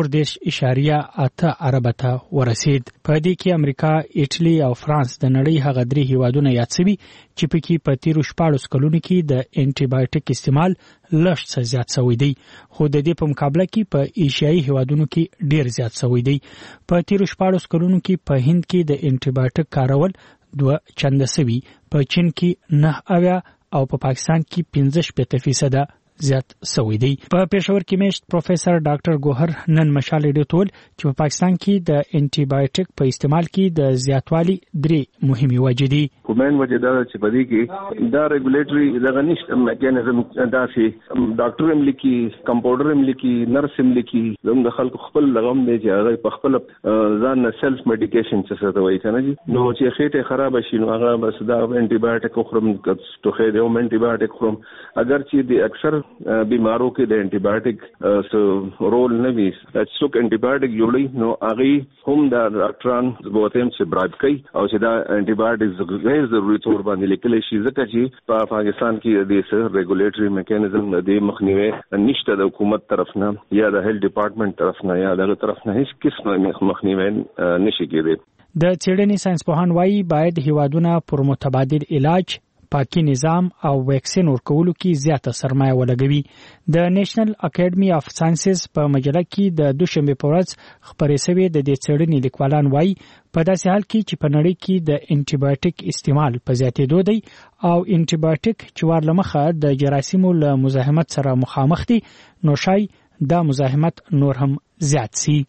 Speaker 2: 4.8 ارب ته ورسید. په دې کې امریکا، ایټالي او فرانس د نړۍ هغه درې هیوادونه یاد شوي چې پکې په تیرو 14 کلونو کې د انټي بایوټیک استعمال لږ څه زیات شوی دی، خو د دې په مقابله کې په ایشیایي هیوادونو کې ډیر زیات شوی دی. په تیرو 14 کلونو کې په هند کې د انټي بایوټیک کارول 2 چنده شوي، په چین کې 9 او په پاکستان کې 15% زیات شوی دی. په پېښور کې میشت پروفیسور ډاکټر ګوهر نن مشال ډیټول چې په پاکستان کې د انټي بایوټیک په استعمال کې د زیاتوالي 3 مهمه وجې دي.
Speaker 3: کومین وجې دا چې په دې کې دا ریګولیټري دغه نشته میکانیزم، دا چې ډاکټر هم لیکي، کمپاونډر هم لیکي، نرس هم لیکي، زموږ خلکو خپل لغم دی چې هغه په خپل ځان نه سیلف میډیکیشن څه ته وایي کنه جی. نو چې خېټه خراب شي نو هغه بس دا انټي بایوټیک خورم، ټوخې دی او انټي بایوټیک خورم. اگر چې د اکثر بیمارو کې د انټي بایوټیک رول نه وي، څوک انټي بایوټیک جوړي نو هغه هم د ډاکټران غوښتنه چې برابر کوي او چې دا انټي بایوټیک غیر ضروري تور باندې لیکل شي، ځکه چې په پاکستان کې د سر ریګولیټري میکانیزم د مخنیوي نشته د حکومت طرف نه یا د هیلث ډپارټمنټ طرف نه یا دغه طرف نه هیڅ قسم مخنیوي نشي کېدی.
Speaker 2: د څېړنې ساينسپوهان وايي باید هیوادونه پر متبادل علاج، پاکي نظام او ویکسین ورکولو کې زیاته سرمایه ولګوي. د نېشنل اکیډمي اف ساينسز په مجله کې د دوشنبه په ورځ خبرې شوې د دې څېړنې لیکوالان وايي په داسې حال کې چې په نړۍ کې د انټي بایوټیک استعمال په زیاتېدو دی او انټي بایوټیک چې ورلمخه د جراثیمو له مزاحمت سره مخامخ دي، نو شای دا مزاحمت نور هم زیات شي.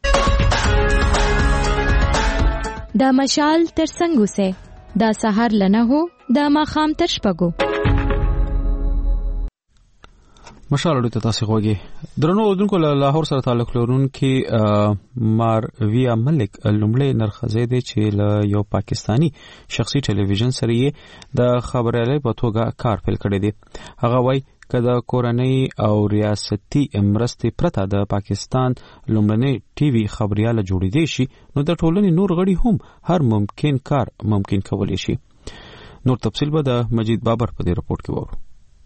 Speaker 14: دا مشال تر څنګه وسه دا سحر لنه هو دا ماخام تر شپږو.
Speaker 1: مشال ورته تاسو خوږی درنو اردوونکو له لاهور سره تعلق لرونکي مارویا ملک لومړی نرخزه دی چې له یو پاکستانی شخصي ټلویزیون سره یې د خبريالۍ په توګه کار پیل کړی دی. هغه وایي کله کورنۍ او ریاستي مرستې پرته د پاکستان لومړنۍ ټي وي خبرياله جوړې دي شي نو د ټولنې نور غړي هم هر ممکن کار ممکن کولی شي. نور تفصیل به د مجید بابر په دې رپورت کې وورو.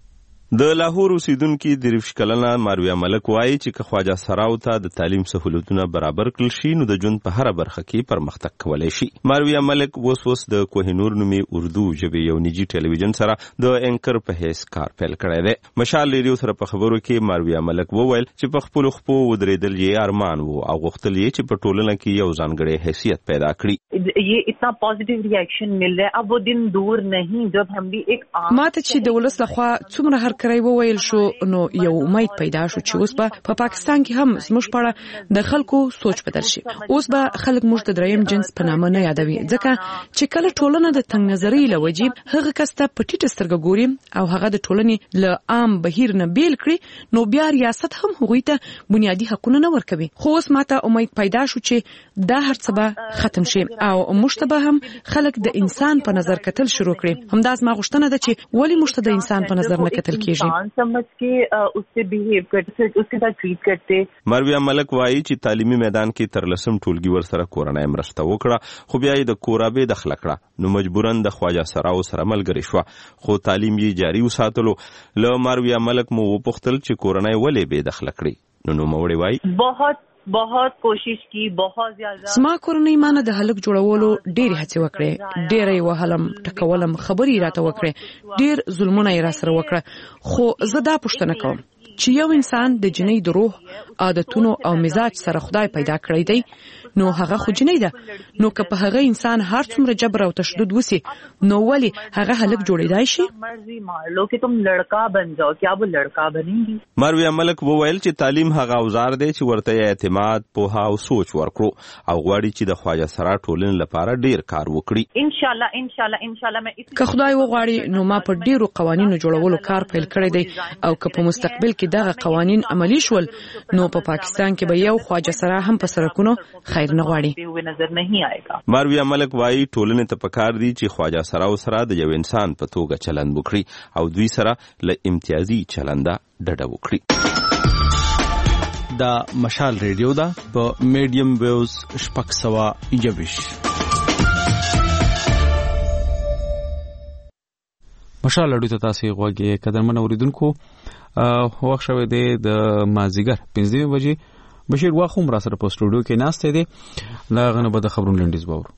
Speaker 15: د لاهور اوسیدونکو د 30 کلنه مارویا ملک وایي چې خواجه سراو ته د تعلیم سہولتونه برابر کړل شي نو د ژوند په هر برخه کې پرمختګ کولای شي. مارویا ملک اوس د کوهنور نومي اردو ژبې یو نجی ټلویزیون سره د انکر په هیڅ کار پیل کړی دی. مشال ریډیو سره په خبرو کې مارویا ملک وویل چې په خپل خپو ودرېدل یې ارمان وو او غوښتل یې چې په ټولنه کې یو ځانګړی حیثیت پیدا کړي.
Speaker 4: یہ اتنا پازیټیو ریاکشن مل رہا ہے، اب وہ دن دور نہیں جب ہم بھی ایک
Speaker 7: ماته چې د ولس لخوا څومره هر کړی وویل شو نو یو امید پیدا شو چې اوس په پاکستان کې هم زموږ په د خلکو سوچ بدل شي. اوس به خلک موږ د دریم جنس په نامه نه یادوي، ځکه چې کله ټولنه د تنګ نظرۍ له وجې هغه کس ته په ټیټه سترګه ګوري او هغه د ټولنې له عام بهیر نه بیل کړي نو بیا ریاست هم هغوی ته بنیادی حقونه نه ورکوي. خو اوس ماته امید پیدا شو چې دا هر څه به ختم شي او موږ ته به هم خلک د انسان په نظر کتل شروع کړي. همدا زما غوښتنه ده چې ولې موږ ته د انسان په نظر نه کتل کیږي.
Speaker 4: سمجھ کے اس سے بیہیو کرتے، اس کے ساتھ ٹریٹ کرتے.
Speaker 15: مارویا ملک وایي چې تعلیمي میدان کې تر لسم ټولګي ورسره کورنۍ مرسته وکړه خو بیا یې د کورابې دخله کړه نو مجبورن د خواجه سراو سره ملګری شو خو تعلیم یې جاری وساتلو. له مارویا ملک مو وپوښتل چې کورنۍ ولې بې دخله کړي نو نوموړی وایي
Speaker 4: बहुत कोशिश की, बहुत ज्यादा.
Speaker 7: سما کورنۍ مانه د هلک جوړولو ډېر هڅې وکړې، ډېر یې وهلم ټکولم، خبرې راته وکړې، ډېر ظلمونه یې را سره وکړه. خو زه دا پوښتنه کوم چې یو انسان د جنۍ د روح، عادتونو او مزاج سره خدای پیدا کړی دی نو هغه خو جنۍ ده، نو که په هغه انسان هر څومره جبر او تشدد وسی نو ولی هغه هلک جوړیدای شي؟
Speaker 4: مرزي مار لو کہ تم لڑکا بن جاؤ، کیا وہ لڑکا بنیں گی؟
Speaker 15: مارویا ملک وویل چې تعلیم هغه اوزار دی چې ورته اعتماد، پوهه او سوچ ورکړو او غواړي چې د خواجه سرا ټولنې لپاره ډیر کار وکړي.
Speaker 4: ان شاء الله میں
Speaker 7: که خدای وغواړي نو ما په ډیرو قوانینو جوړولو کار پیل کړی دی او که په مستقبل کې دغه قوانین عملی شول نو په پاکستان کې به یو خواجه سرا هم په سرکونو خیر نه غواړي.
Speaker 15: مارویا ملک وایي ټولنې ته پکار دي چې خواجه سرا سره د یو انسان په توګه چلند وکړي او دوی سره له امتیازي چلنده ډډه وکړي.
Speaker 5: دا مشال ریډیو دا په میډیم ویوز 621.
Speaker 1: مشال اډو ته تاسو غوږی قدرمن اوریدونکو وخت شوه د مازیګر 5 بجې بشیر واخوم را سره په سټوډیو کې ناشته دي لا غنه به د خبرونو لنډیز باور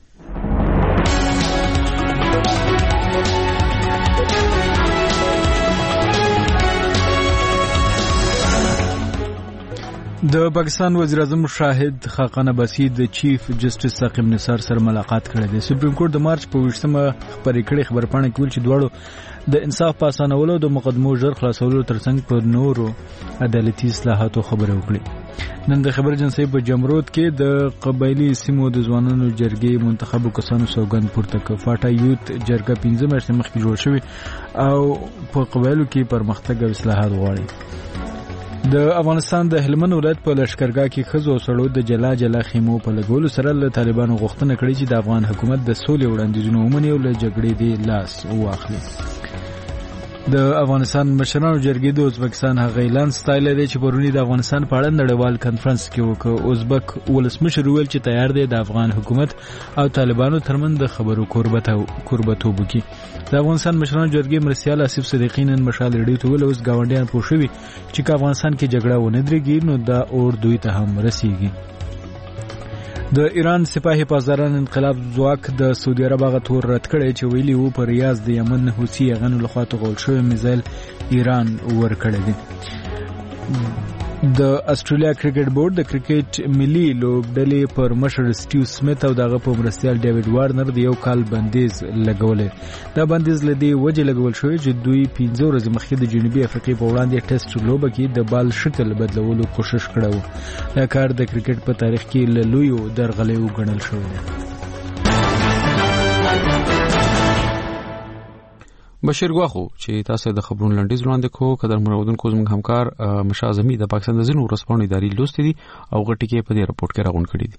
Speaker 8: د پاکستان وزیر اعظم شاهد خاقان عباسی د چیف جسټس ثاقب نثار سره ملاقات کړې ده. سپریم کورټ د مارچ په 28مه خبرې کړې خبرپاڼه کې ویل چې دواړو د انصاف په اسانولو د مقدمو ژر خلاصولو ترڅنګ په نورو عدالتي اصلاحاتو خبرې وکړي. نن د خبر ایجنسی په جمرود کې د قبایلی سیمو د ځوانانو جرګې منتخبو کسانو سوګند پورته کړ. فاټا یوت جرګه 15 میاشتې مخکې جوړ شوی او په قبایلو کې پرمختګ او اصلاحات غواړي. د افغانستان د هلمند ولایت په لشکرګاه کې ښځو او سړو د جلا جلا خیمو په لګولو سره له طالبانو غوښتنه کړې چې د افغان حکومت د سولې وړاندیزونه ومني او له جګړې دی لاس واخلي. د افغانستان مشرانو جرګې د ازبکستان هغه اعلان ستایلی دی چې پرونی د افغانستان په اړه نړیوال کانفرنس کې وکړ. ازبک ولسمشر ویل چې تیار دی د افغان حکومت او طالبانو ترمنځ د خبرو کوربتوب وکړي. د افغانستان مشرانو جرګې مرستیال آصف صدیقی نن مشال ریډیو ته ویل اوس ګاونډیان پوه شوي چې که افغانستان کې جګړه ونه درېږي نو دا اور دوی ته هم رسیږي. د ایران سپاهي پاسداران انقلاب ځواک د سعودي عرب هغه تور رد کړی چې ویلي وو په ریاض د یمن حوثي یغنو لخوا توغول شوی میزایل ایران ورکړی دی. د استرالیا کرکټ بورډ د کرکټ ملي لوبډلې پر مشر سټیو سمیت او دغه په مرستیال ډیوډ وارنر د یو کال بندیز لګولې. دا بندیز لدی وجه لګول شوی چې دوی 15 ورځې مخکې د جنوبي افریقې په وړاندې ټیسټ لوبه کې د بال شکل بدلولو کوشش کړو. دا کار د کرکټ په تاریخ کې له لویو درغلیو ګڼل شوی دی.
Speaker 1: بشیر غواخو چې تاسو د خبرونو لنډیز وړاندې کوو قدر مرودونکو زموږ همکار مشازمي د پاکستان د ځینو ورځپاڼو اداري لوستې دي او غټي کې په دې رپورت کې راغون کړی دي.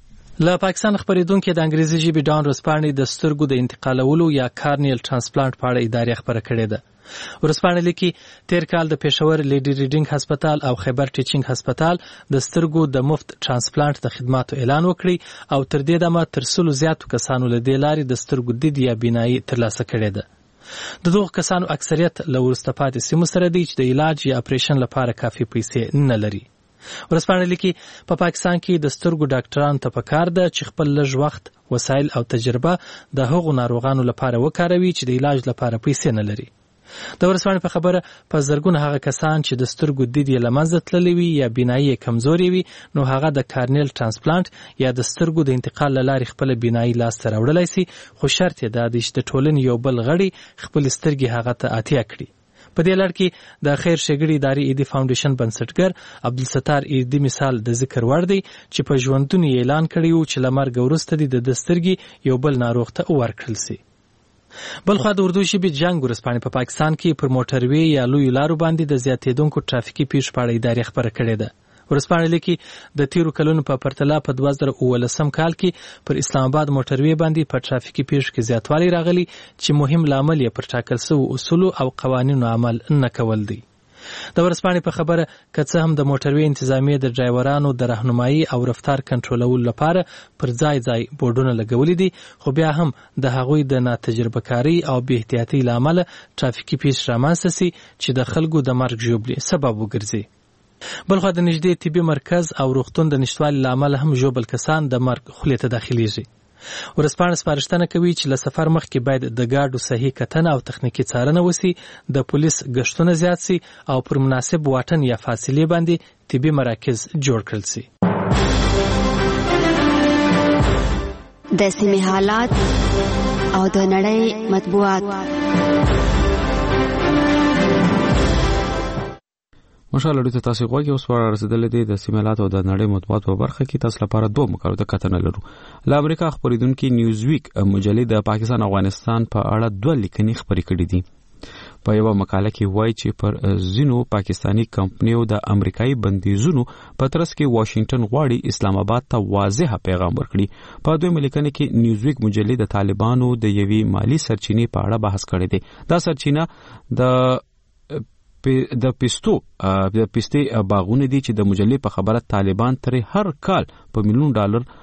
Speaker 23: له پاکستان خبرېدونکو د انګریزي ژبې ډان ورځپاڼې د سترګو د انتقالولو یا کارنیل ترانسپلانت په اړه اداري خبره کړې ده. ورځپاڼه لیکي تیر کال د پېښور لیډي ریډینګ هسپتال او خیبر ټیچینګ هسپتال د سترګو د مفت ترانسپلانت د خدماتو اعلان وکړي او تر دې دمه تر 100 زیاتو کسانو له دې لارې د سترګو دید یا بینایي ترلاسه کړې ده. د دغو کسانو اکثریت له وروسته پاتې سیمو سره دی چې د علاج یا اپریشن لپاره کافي پیسې نه لري. ورځپاڼه لیکي په پاکستان کې د سترګو ډاکټرانو ته پکار ده چې خپل لږ وخت، وسایل او تجربه د هغو ناروغانو لپاره وکاروي چې د علاج لپاره پیسې نه لري. د ورځپاڼې په خبره په زرګونه هغه کسان چې د سترګو دید یې له منځه تللی وي یا بینایي یې کمزورې وي نو هغه د کارنیل ترانسپلانت یا د سترګو د انتقال له لارې خپل بینایي لاسته راوړلی شي، خو شرط یې دا دی چې د ټولنې یو بل غړي خپل سترګې هغه ته عطیه کړي. په دې لړ کې د خیر ښېګړې ادارې ایدي فاونډیشن بنسټګر عبدالستار ایدي مثال د ذکر وړ دی چې په ژوندون یې اعلان کړی و چې له مرګ وروسته د سترګې یو بل ناروغ ته ورکړل شي. بلخوا د اردو ژبې جنګ ورځپاڼې په پاکستان کې پر موټروي یا لویو لارو باندې د زیاتېدونکو ټرافیکي پیښو په اړه اداري خبره کړې ده. ورځپاڼه لیکي د تیرو کلونو په پرتله په 2019 کال کې پر اسلام آباد موټروي باندې په ټرافیکي پیښو کې زیاتوالی راغلی چې مهم لامل یې پر ټاکل شویو اصولو او قوانینو عمل نه کول دی. د ورځپاڼې په خبره که څه هم د موټروي انتظامیې د ډرایورانو د راهنمایي او رفتار کنټرولولو لپاره پر ځای بورډونه لګولي دي، خو بیا هم د هغوی د ناتجربه کاري او بې احتیاطۍ له امله ټرافیکي پیښې رامنځته شي چې د خلکو د مرګ ژوبلې سبب وګرځي. بلخوا د نږدې طبي مرکز او روغتون د نشتوالي له امله هم ژوبل کسان د مرګ خولې ته داخلیږي. ورځپاڼه سپارښتنه کوي چې له سفر مخکې باید د ګاډو صحیح کتنه او تخنیکي څارنه وشي، د پولیس ګشتونه زیات شي او پر مناسب واټن یا فاصلې باندې طبي مراکز جوړ کړل شي.
Speaker 9: د سیمې حالات او د نړۍ مطبوعات.
Speaker 1: مشال اړیته تاسو غواړئ اوس پر رسیدلې دي د سیمالات او د نړۍ مطبوعات په برخه کې تاسو لپاره دوه مقالو ته کتنه لرو. له امریکا خبرېدونکو نیوزویک مجلې د پاکستان او افغانستان په اړه دوه لیکنې خبرې کړې دي. په یو مقاله کې وایي چې پر زینو پاکستانی کمپنیو د امریکایي بندیزونو په ترڅ کې واشنگټن غواړي اسلام آباد ته واضح پیغام ورکړي. په دوه لیکنه کې نیوزویک مجلې د طالبانو د یوې مالی سرچینې په اړه بحث کړی دی. دا سرچینه د د پستې باغونه دي چې د مجلې په خبره طالبان ترې هر کال په $1,000,000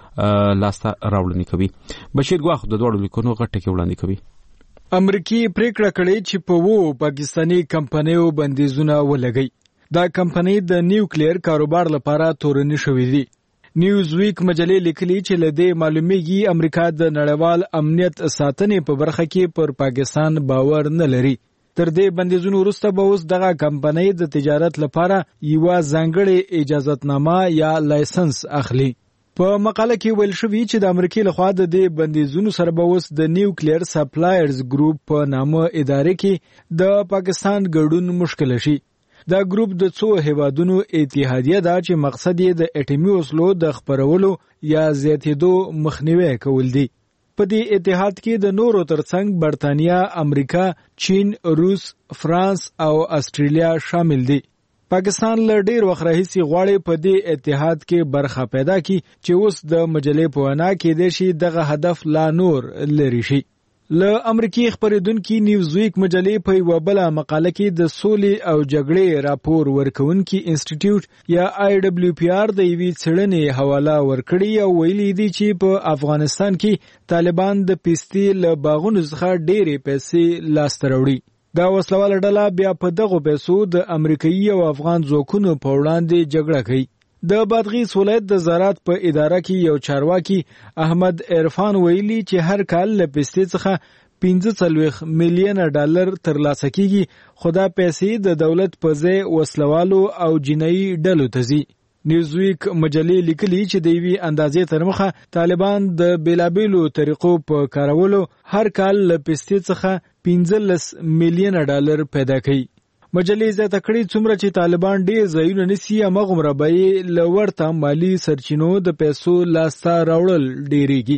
Speaker 1: لاسته راوړنې کوي. بشیر ګواخ د دوړو لیکونو غټه کې وړاندې کوي.
Speaker 8: امریکای پریکړه کړې چې په پاکستانی کمپنیو بندیزونه ولګي. دا کمپنی د نیوکلیر کاروبار لپاره تورنې شوې دي. نیوز ویک مجلې لیکلي چې لدې معلومیږي امریکا د نړیوال امنیت ساتنې په برخه کې پر پاکستان باور نه لري. تر دې بندیزونو وروسته به اوس دغه کمپنی د تجارت لپاره یو ځانګړی اجازهتنامه یا لایسنس اخلي. په مقاله کې ویل شوی چې د امریکای لخوا د دې بندیزونو سره به اوس د نیوکلیر سپلایرز ګروپ په نامه ادارې کې د پاکستان ګډون مشکل شي. دا ګروپ د څو هیوادونو اتحادیه ده چې مقصد یې د اټومي وسلو د خپرولو یا زیاتېدو مخنیوي کول دي. په دې اتحاد کې د نورو ترڅنګ برتانیا، امریکا، چین، روس، فرانس او استرالیا شامل دي. پاکستان له ډیر وخت راهیسې غواړي په دې اتحاد کې برخه پیدا کړي چې اوس د مجلې په وینا کې د شي دغه هدف لا نور لري شي. له امریکای خبرېدونکو نیوز ویک مجلې په یو بل مقاله کې د سولې او جګړې راپور ورکونکي انسټیټیوټ یا IWPR د یوې څېړنې حواله ورکړې او ویلي دي چې په افغانستان کې طالبان د پستې له باغونو څخه ډېرې پیسې لاسته راوړي. دا وسلواله ډله بیا په دغه پیسو د امریکایي او افغان ځواکونو په وړاندې جګړه کوي. د بادغیس ولایت د زراعت په اداره کې یو چارواکي احمد عرفان ویلي چې هر کال له پستې څخه $45 میلیون ترلاسه کیږي، خو دا پیسې د دولت په ځای وسلوالو او جنایي ډلو ته ځي. نیوزویک مجلې لیکلي چې د یوې اندازې تر مخه طالبان د بیلابیلو طریقو په کارولو هر کال له پستې څخه $15 میلیون پیدا کوي. مجلې زیاته کړې څومره چې طالبان ډېر ځایونه نیسي هماغومره به یې له ورته مالي سرچینو د پیسو لاسته راوړل ډېرېږي.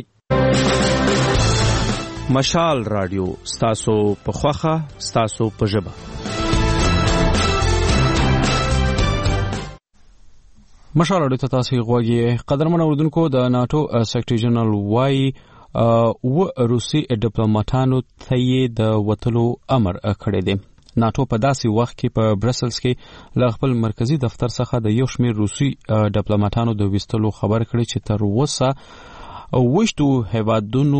Speaker 5: مشال رادیو ستاسو په خوښه ستاسو په ژبه.
Speaker 1: مشال رادیو ته تاسو غوږی. قدرمن اوردونکو د ناتو سیکرټری جنرال وايي روسي ډیپلوماټانو ته یې د وټلو امر کړی دی. ناتو په داسې وخت کې په برسلز کې له خپل مرکزی دفتر څخه د یو شمېر روسي ډیپلوماټانو د وستلو خبر کړی چې تر اوسه وشتو هیوادونو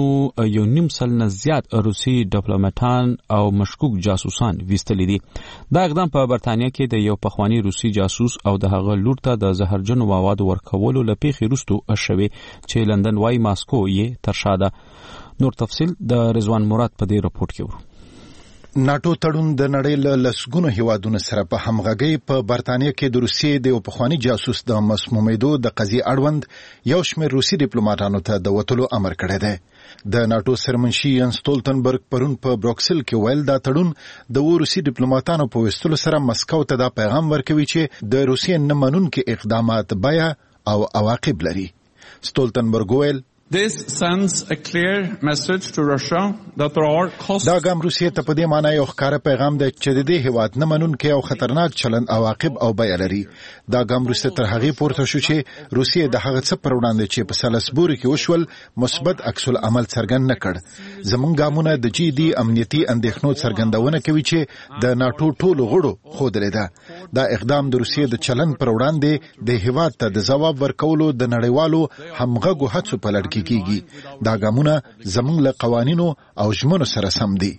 Speaker 1: 1.5 نه زیات روسي ډیپلوماټان او مشکوک جاسوسان وستلي دي. دا اقدام په برتانیا کې د یو پخوانی روسي جاسوس او د هغه لور ته د زهرجن موادو ورکولو لپاره وروسته شوی چې لندن وايي ماسکو یې ترشاده. نور تفصیل د رضوان مراد په دې رپورت کې ورو.
Speaker 22: ناتو تړون د نړۍ له لسګونو هیوادونو سره په همغږۍ په برتانیا کې د روسیې د پخوانی جاسوس د مسمومیدو د قضیې اړوند یو شمېر روسي ډیپلوماټانو ته د وټلو امر کړی دی. د ناتو سرمنشي ینس ستولتنبرګ پرون په بروکسل کې ویل دا تړون د روسي ډیپلوماټانو په وستلو سره مسکو ته دا پیغام ورکوي چې د روسیې نه منونکي اقدامات بیا او عواقب لري. ستولتنبرګ ویل
Speaker 11: This sends a clear message to Russia that there are costs.
Speaker 22: دا ګام روسیې ته په دې معنی یو ښکاره پیغام دی چې د دې هیواد نه منونکي او خطرناک چلند عواقب او بیه لري. دا ګام روسیې تر هغې پورته شو چې روسیې د هغه څه پر وړاندې چې په سالسبوري کې وشول مثبت عکس العمل څرګند نه کړ. زموږ ګامونه د جدي امنیتي اندېښنو څرګندونه کوي چې د ناتو ټولو غړو ښودلې ده. دا اقدام د روسیې د چلند پر وړاندې د هیواد ته د ځواب ورکولو د نړیوالو همغږو هڅو په لړ کې کیږي. دا ګامونه زموږ له قوانینو او ژمنو سره سم دي.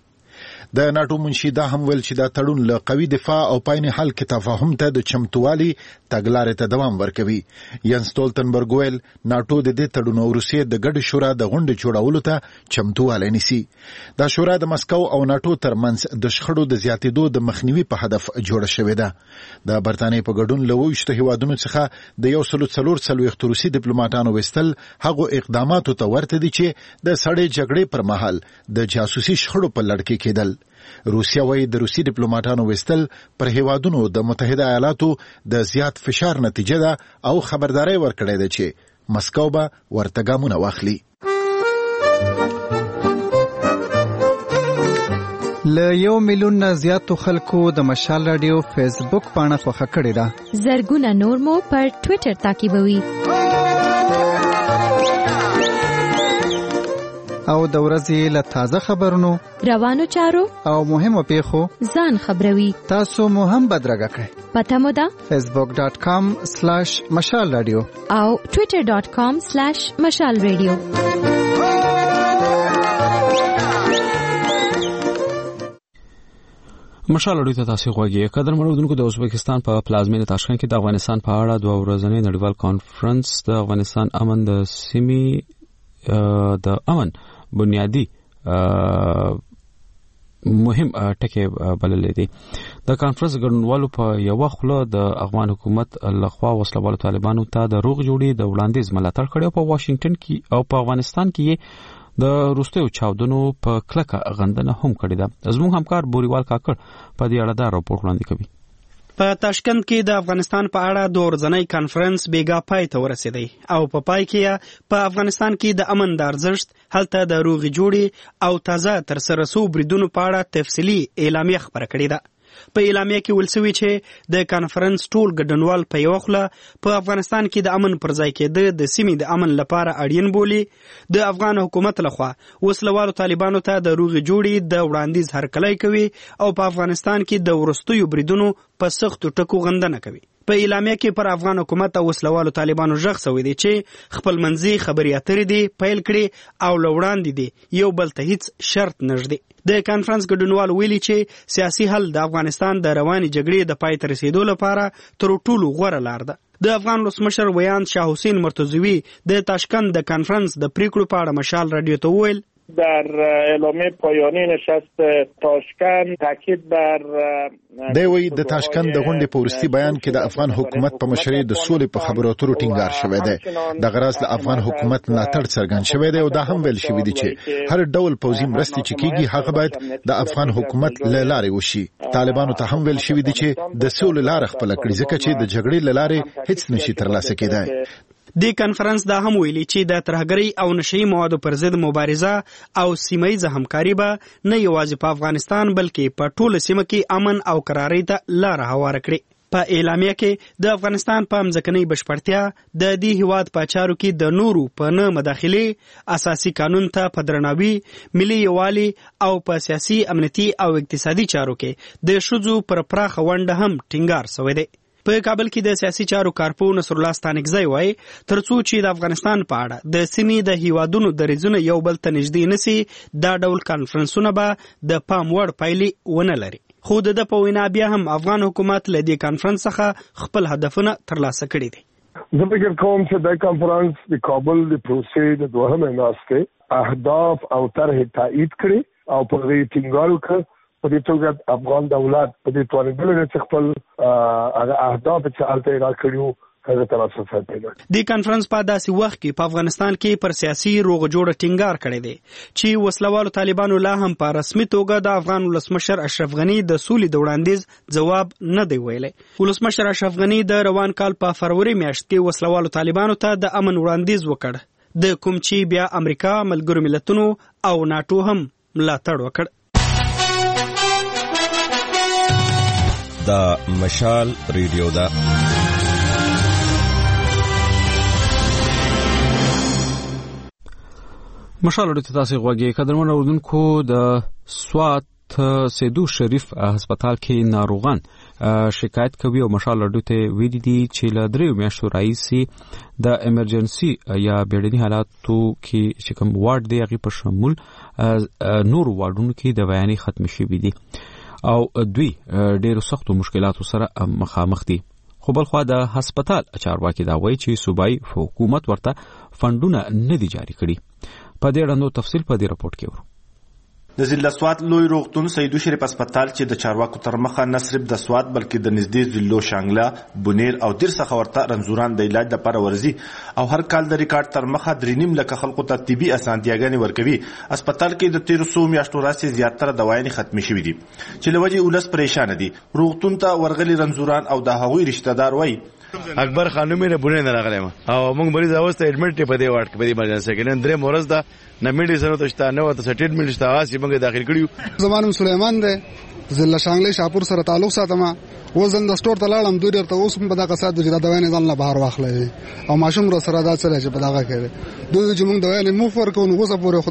Speaker 22: د ناتو منشي دا هم ویل چې دا تړون له قوي دفاع او پایني حل کې تفاهم ته د چمتووالي تګلارې ته دوام ورکوي. ینس ستولتنبرګ ویل ناتو د دې تړون او روسیې د ګډ شورا د غونډې جوړولو ته چمتووالی نیسي. دا شورا د مسکو او ناتو ترمنځ د شخړو د زیاتېدو د مخنیوي په هدف جوړه شوې ده. د برتانیې په ګډون له 20 هیوادونو څخه د 144 روسي ډیپلوماټانو وستل هغو اقداماتو ته ورته دي چې د سړې جګړې پر مهال د جاسوسي شخړو په لړ کې کېدل. روسیا وايي د روسي ډیپلوماټانو وستل پر هیوادونو د متحده ایالاتو د زیات فشار نتیجه ده او خبرداري ورکړې ده چې مسکو به ورته ګامونه واخلي. له 1 میلیون نه زیاتو خلکو د مشال رادیو فیسبوک پاڼه خوښه کړې ده.
Speaker 14: زرګونه نور مو پر ټوئیټر تعقیبوي.
Speaker 12: او د ورځې له تازه خبرونو
Speaker 14: روانو چارو
Speaker 12: او مهمو پیښو
Speaker 14: ځان خبروي.
Speaker 12: تاسو مو هم بدرګه کړئ.
Speaker 14: پته مو ده
Speaker 12: facebook.com/مشال رادیو
Speaker 14: او twitter.com/مشال رادیو.
Speaker 1: مشال اړیو ته تاسو غوږی قدر مړودونکو. د ازبکستان په پلازمینه تاشکند کې د افغانستان په اړه دوه ورځنی نړیوال کانفرنس د افغانستان امن د سیمې د امن بنیادی مهم ټکی بلل دي. د کانفرنس ګډونوالو په یو خوله د افغان حکومت لخوا وسلوالو طالبانو ته د روغ جوړي د وړاندیز ملاتړ کړي په واشنگټن کې او په افغانستان کې د روستیو چاودنو په کلکه غندنه هم کړې ده. زموږ همکار بوریوال کاکړ په دې اړه دا راپور وړاندې کوي.
Speaker 10: په تاشکند کې د افغانستان په اړه د ورځنی کانفرنس بیګا پای ته ورسېدی او په پای کې په افغانستان کې د امن د ارزښت، هلته د روغې جوړې او تازه ترسره شوو بریدونو په اړه تفصیلي اعلامیه خپره کړې ده. په اعلامیه کې ویل شوي چې د کانفرنس ټول ګډونوال په یو خوله په افغانستان کې د امن پر ځای کېده د سیمې د امن لپاره اړین بولي. د افغان حکومت لخوا وسلوالو طالبانو ته د روغې جوړې د وړاندیز هرکلی کوي او په افغانستان کې د وروستیو بریدونو په سختو ټکو غندنه کوي. په اعلامیه کې پر افغان حکومت او وسلوالو طالبانو ژغ شوی دی چې خپل منځي خبرې اترې دي پیل کړي او لوړاندې دي یو بل ته هیڅ شرط نږدې. د کانفرنس ګډونوال ویلي چې سیاسي حل د افغانستان د رواني جګړې د پای ته رسیدو لپاره تر ټولو غوره لار ده. د افغان ولسمشر ویاند شاه حسین مرتضوی د تاشکند د کانفرنس د پریکړو په اړه مشال رادیو ته وویل
Speaker 13: در اعلامیه پایانی نشست تاشکند تاکید بر
Speaker 22: دوی د تاشکند د غونډې په وروستي بیان کې د افغان حکومت په مشرۍ د سولې په خبرو اترو ټینګار شوی دی. د غرض له افغان حکومت ملاتړ څرګند شوی دی او دا هم ویل شوی دی چې هر ډول پوځي مرستې چې کیږي هغه باید د افغان حکومت له لارې وشي. طالبانو ته هم ویل شوی دی چې د سولې لار خپل کړي ځکه چې د جګړې له لارې هیڅ نشي ترلاسه کېدای.
Speaker 10: د کانفرنس دا هم ویلي چې د ترهګرۍ او نشئی موادو پر ضد مبارزه او سیمه‌ییزه همکاري به نه یوازې په افغانستان بلکې په ټوله سیمه کې امن او قرارۍ ته لار هواره کړي. په اعلامیه کې د افغانستان په ځمکنۍ بشپړتیا، د دې هیواد په چارو کې د نورو په نه مداخله، اساسي قانون ته په درناوي، ملي یووالي او په سیاسي امنیتي او اقتصادي چارو کې د ښځو پر پراخه ونډه هم ټینګار شوی دی. په کابل کې د سیاسي چارو کارپو نصر الله ستانکزی وایي ترڅو چې د افغانستان په اړه د سیمې د هیوادونو دریځونه یو بل ته نږدې نشي دا ډول کانفرنسونه به د پام وړ پایلې ونه لري. خو د په وینا بیا هم افغان حکومت له دې کانفرنس څخه خپل هدفونه ترلاسه کړي دي.
Speaker 17: زه فکر کوم چې د کانفرنس د کابل د پروسې د دوهمه ناستې اهداف او طرح تایید کړي او په دې ټینګار وکړي په دې توګه افغان دولت په دې توانیدل چې خپل هغه اهداف چې الته راکړیو هغه ترلاسه کړي.
Speaker 10: د کانفرنس په داسې وخت کې په افغانستان کې پر سیاسي روغ جوړ ټینګار کړی دی چې وسلوالو طالبانو لا هم په رسمي توګه د افغان ولسمشر اشرف غنی د سولې د وړاندیز جواب نه دی ویلی. ولسمشر اشرف غنی د روان کال په فروری میاشت کې وسلوالو طالبانو ته د امن وړاندیز وکړ، د کوم چې بیا امریکا، ملګرو ملتونو او ناتو هم ملاتړ وکړ.
Speaker 15: دا مشال ریډیو ده.
Speaker 1: مشال اړیو ته تاسو غوږی قدرمن اوردونکو. د سوات سیدو شریف هسپتال کې ناروغان شکایت کوي او مشال اړیو ته ویلي دي چې له 3 میاشتو راځي د امرجنسي یا بیړني حالاتو کې چې کوم وارډ دی هغه په شمول نور وارډونو کې د بیانې ختم شوي دي او دوی ډېر سختو مشکلاتو سره مخامخ دي. خو بل خو د هسپتال چارواکي دا وایي چې صوبایي حکومت ورته فندونه نه دي جاري کړي. په دې اړه نو تفصیل په دې راپورټ کې ورو.
Speaker 18: د ضلع سوات لوی روغتون سیدو شریف هسپتال چې د چارواکو تر مخه نه صرف د سوات بلکې د نږدې ضلعو شانګله، بونیر او دیر څخه ورته رنځوران د علاج لپاره ورځي او هر کال د ریکارډ تر مخه 3.5 لک خلکو ته طبي اسانتیاګانې ورکوي. هسپتال کې د 1300 میاشتو راځي زیاتره دوايانې ختمې شوې دي چې لوجه ولس پریشان دي. روغتون ته ورغلي رنځوران او د هغوی رشتہ دار وایي
Speaker 25: اکبر خانم نه بونه نه راغلم او موږ مریض اوسته اډمټ په دې وارډ کې په دې ایمرجنسي کې نن درې مورز دا نه میډیسن ته شته نه وته سټیټمنټ شته واسي موږ داخل کړیو.
Speaker 26: زمانم سليمان ده ضلع شانګلې شاپور سره تعلق ساتم. وزن د سٹور ته لاړم دوی ته اوس په دغه سات د دوايانې ځان له بهر واخلې او ماشوم را سره دا چلې چې په دغه کې دوی چې موږ دوايانې مو فرق کوو اوسه پورې خود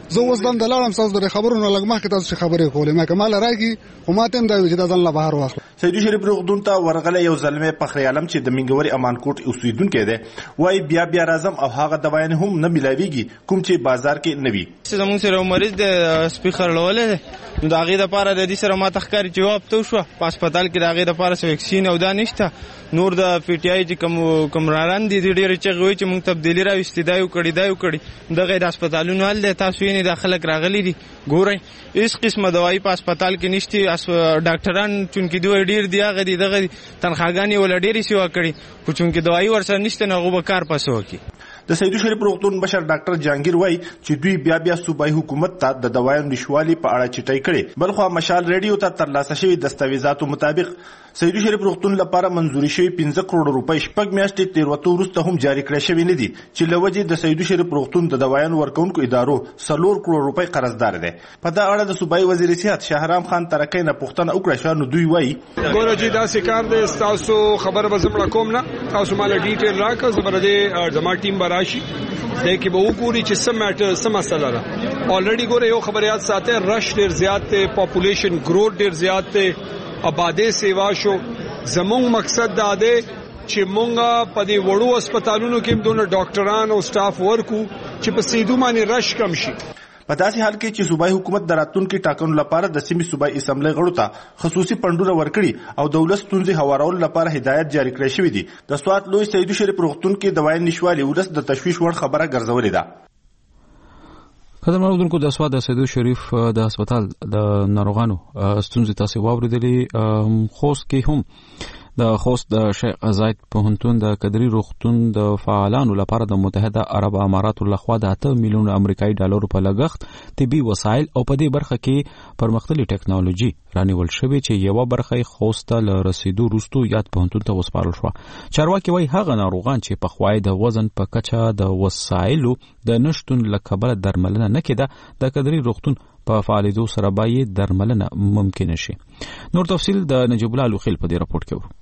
Speaker 26: زه اوس دم د لاړم تاسو د خبرونو لګ مخکې تاسو خبرې کولې ما کمال راګي خو ماته هم دا وی چې دا ځل نه بهر واخله.
Speaker 18: سیدو شریف روغتون ته ورغله یو زلمه فخر عالم چې د منګوري امانکوټ اوسیدونکو دی وای بیا راځم او هغه دوايان هم نه ملاويږي کوم چې بازار کې نه وي.
Speaker 6: زموږ سره مریض د سپیکر لولې نو دا غي د پاره د دې سره ما تخکاری جواب تو شو په هسپتال کې دا غي د پاره ویکسین او دا نشته نور د پی ټی آی چې کوم راران دي ډېر چې غوي چې موږ تبدیلی را استدایو کړی د غیر هسپتالونو حل تاسو یې د خلک راغلي دي ګورئ هیڅ قسمه دوايي په هسپتال کې نشته ډاکټران چونکی دوی ډېر دی هغه دي دغه تنخواګانی ول ډېری سیوا کړي خو چونکی دوايي ورسره نشته نه غو به کار پسو کی.
Speaker 18: د سیدو شریف روغتون بشر ډاکټر جهانگیر وای چې دوی بیا صوبایي حکومت ته د دوايانو نشوالي په اړه چټای کړي بلخو مشال ریډیو ته ترلاسه شوی دستاویزاتو مطابق سیدو شریف روغتون لپاره منزوري شوی 15 کروڑ روپۍ شپږ میاشتې تیروتو وروسته هم جاری کړی شوی نه دي چې لوجه د سیدو شریف روغتون د دوايانو ورکونکو ادارو 4 کروڑ روپۍ قرضدار دي. په دا اړه د صوبایي وزیر صحت شهرام خان ترکی نه پوښتنه وکړه شانو دوی وای
Speaker 16: ګوره چې دا سکار د تاسو خبر به زمړه کوم نه تاسو مال ډیټیل راکړه زبر دې زما ټیم براشي دغه به وګوري چې سم میټر سم مسله ده. الریډي ګوره یو خبريات ساته رش ډیر زیات ته پاپولیشن گروث ډیر زیات ته آبادی سیوا شو زموږ مقصد دا دی چې مونږه په دې وړو هسپتالونو کې دونه ډاکټران او سټاف ورکو چې په سیدو باندې رش کم شي.
Speaker 18: په داسې حال کې چې صوبایي حکومت د راتلونکي ټاکنو لپاره د سیمې صوبایي اسمبلی غړو ته خصوصي پندونه ورکړي او دولت ستونزې هوارولو لپاره هدایت جاری کړی شوی دی. د سوات لوی سیدو شریف روغتون کې دوايي نشوالي ولس د تشویش وړ خبره ګرځولې ده.
Speaker 1: خدمت اوردونکو د سواد د سیدو شریف د هسپتال د ناروغانو ستونزې تاسو واوریدلې خوست کې هم د خوست د شیخ زاید پوهنتون د قدري روغتون د فعالانو لپاره د متحده عرب اماراتو لخوا د 8 میلیون امریکایي ډالرو په لګښت طبي وسایل او په دې برخه کې پرمختللي ټکنالوژي رانیول شوې چې یو برخه خوست له رسیدو وروسته یاد پوهنتون ته وسپارل شو. چارواکي وایي هغه ناروغان چې په خوای د وزن په کچه د وسایلو د نشټون لکبل درملنه نه کېده د قدري روغتون په فعالیتو سره باید درملنه ممکن شي. نور تفصیل د نجیب الله لوخیل په دې راپورټ کې ورو.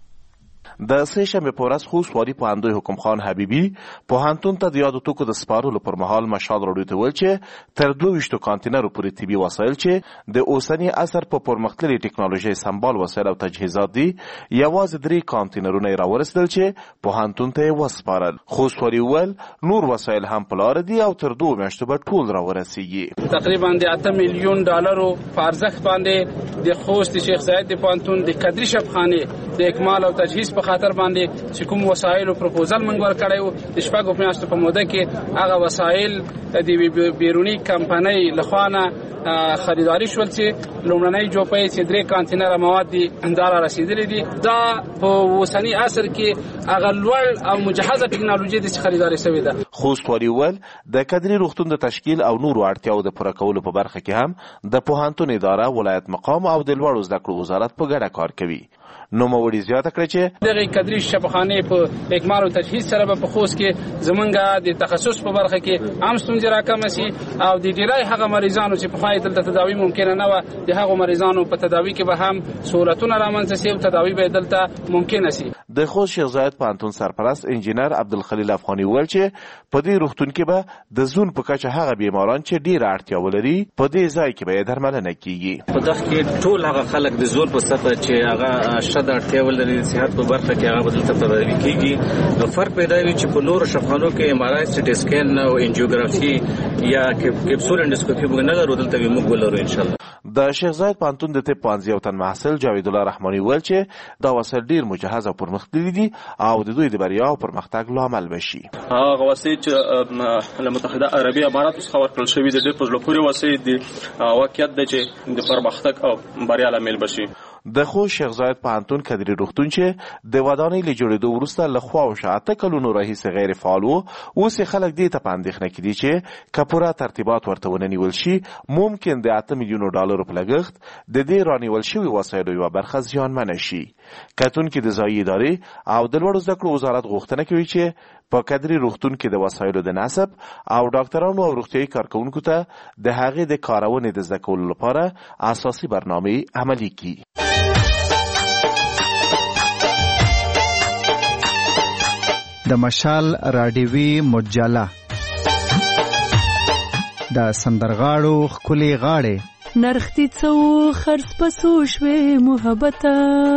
Speaker 19: د سه شنبه په ورځ خوستوالي پوهنتون حکم خان حبیبي پوهنتون ته د یادو توکو د سپارلو پر مهال مشال راډیو ته ویل چې تر 22 کانټینرو پورې طبي وسایل چې د اوسنی عصر په پرمختللي ټکنالوژي سمبال وسایل او تجهیزات دي یوازې 3 کانټینرونه راورسېدل چې پوهنتون ته وسپارل. خوستوالي ول نور وسایل هم په لار دي او تر 2 میاشتو به ټول راورسیږي.
Speaker 20: تقریبا د 8 میلیون ډالرو په ارزښت باندې د خوست شیخ زاید پوهنتون د قدري شفخانه د اکمال او تجهیز په خاطر باندې چې کوم وسایل او پروپوزل موږ ورکړیو د شپږو میاشتو په موده کې هغه وسایل د بیرونی کمپنۍ لخوانه خریداري شول چې لومړنۍ جوپې چې 3 کانټینر مواد دي انداره رسیدلې دي. دا په اوسنی عصر کې هغه لوړ او مجهزه ټکنالوژي د خریداري شوې ده.
Speaker 19: خوستوالي ول د قدري روغتون د تشکیل او نورو اړتیاو د پوره کولو په برخه کې هم د پوهنتون اداره ولایت مقام او د لوړو زده کړو وزارت په ګډه کار کوي. نو موړي زیاته کړی چې
Speaker 20: دغه قدري شفخانه په اکمال او تجهیز سره په خوست کې زمونږه د تخصص په برخه کې عام ستونزې راکم شي او د ډیری هغه مریضانو چې په فایده دلته تداوی ممکن نه و د هغه مریضانو په تداوی کې به هم سہولتونه رامنځته شي او تداوی به دلته ممکن شي.
Speaker 19: د خوست شیخ زاید پوهنتون سرپرست انجینر عبدالخلیل افغانی ویل چې په دې روغتون کې به د زون په کچه هغه بیماران چې ډیر اړتیا ولري په دې ځای کې به درملنه کیږي.
Speaker 21: په دغه کې ټول هغه خلک د زون په سطح چې هغه شد اړتیا ولري صحت په برخه کې هغه بدل تداوی کیږي. فرق پیدا وي چې په نورو شفخانو کې ام آر آی سټي سکین او انجیوګرافي یا کیپسول اندوسکوپي موږ نه لرو دلته موږ ولرو ان شاء الله.
Speaker 19: د شیخ زاید پوهنتون د طب پوهنځي او تن محصل جاوید الله رحماني ویل چې دا وسایل ډیر مجهز او پرمختللي دي او د دوی د بریا او پرمختګ لامل بشي.
Speaker 24: هغه وسایل چې له متحده عربي اماراتو څخه ورکړل شوي د ډېر په زړه پورې وسایل دي واقعیت دی چې د پرمختګ او بریا لامل بشي.
Speaker 19: د خوست شیخ زاید پوهنتون قدري روغتون چې د ودانۍ له جوړېدو وروسته له خوا او شا 8 کلونو راهیسې غیر فعال و اوس خلک دې ته په اندېښنه کې دي چې که پوره ترتیبات ورته ونه نیول شي ممکن د 8 میلیونو ډالرو په لګښت د دې رانیول شوي وسایلو یوه برخه زیانمنه شي. کتونکي د ځایي ادارې او د لوړو زده کړو وزارت غوښتنه کوي چې په قدري روغتون کې د وسایلو د نصب او ډاکټرانو او روغتیايي کارکوونکو ته د هغې د کارونې د زده کولو لپاره اساسي برنامې عملي کړي.
Speaker 12: د مشال راډیوي مجله د سندرغاړو ښکلې غاړې
Speaker 2: نرختی څو خرڅ پسو شوې محبته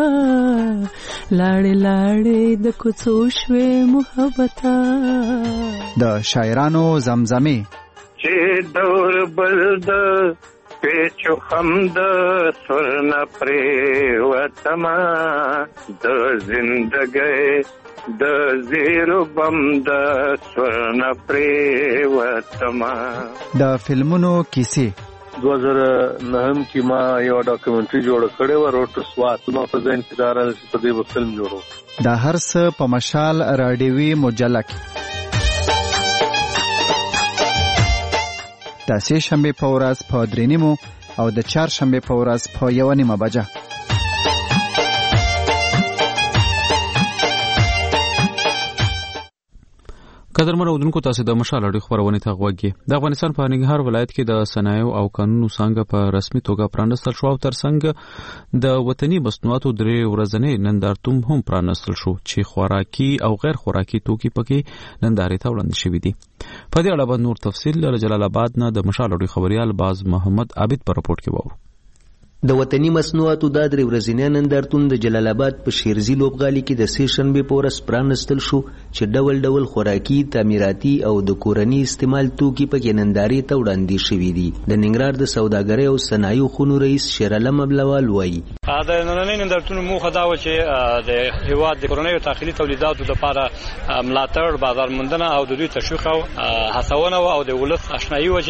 Speaker 2: لاړې لاړې د کوڅو شوې محبته
Speaker 12: د شاعرانو زمزمې
Speaker 13: چې دور بل د پیچو خم د سرنا پریوتما د زندګۍ د زیرو بم د سرنا پریوتما
Speaker 12: د فلمونو کیسې
Speaker 3: 2009 کې ما یو ډاکومنټري جوړ کړې و روټ ټو سوات ما په ځین کې دارل په دې فلم جوړو
Speaker 12: د هر څه په مشال راډیوي مجله کې د سه شنبه په ورځ په 3:30 او د چهارشنبه په ورځ په 1:30 بجه
Speaker 1: قدرمن اودونکو تاسو د مشال اړیخ خبرونه ته غوږی د افغانستان په ننګرهار ولایت کې د صنایع او قانونو څنګه په رسمي توګه پرانستل شو او ترڅنګ د وطني مصنوعاتو درې ورځنۍ نندارتون هم پرانستل شو چې خوراکي او غیر خوراکي توکي پکې نندارې ته وړاندې شوي دي په دې اړه به نور تفصیل له جلال آباد نه د مشال اړیخ خبريال باز محمد عابد په راپورټ کې وو
Speaker 4: د وطني مصنوعاتو د درې ورځنی نندارتون د جلال آباد په شیرزي لوبغالي کې د سه شنبه په ورځ پرانستل شو چې ډول ډول خوراکي تعمیراتي او د کورنۍ استعمال توکي پکې نندارې ته وړاندې شوي دي د ننګرهار د سوداګرۍ او صنایعو خونو رئیس شیرعلم ابلوال وایي
Speaker 7: د نننۍ نندارتون موخه دا و چې د هیواد د کورنۍ او داخلي تولیداتو لپاره ملاتړ بازار موندنه او د دوی تشویق او هڅونه او د ولس آشنایي و چې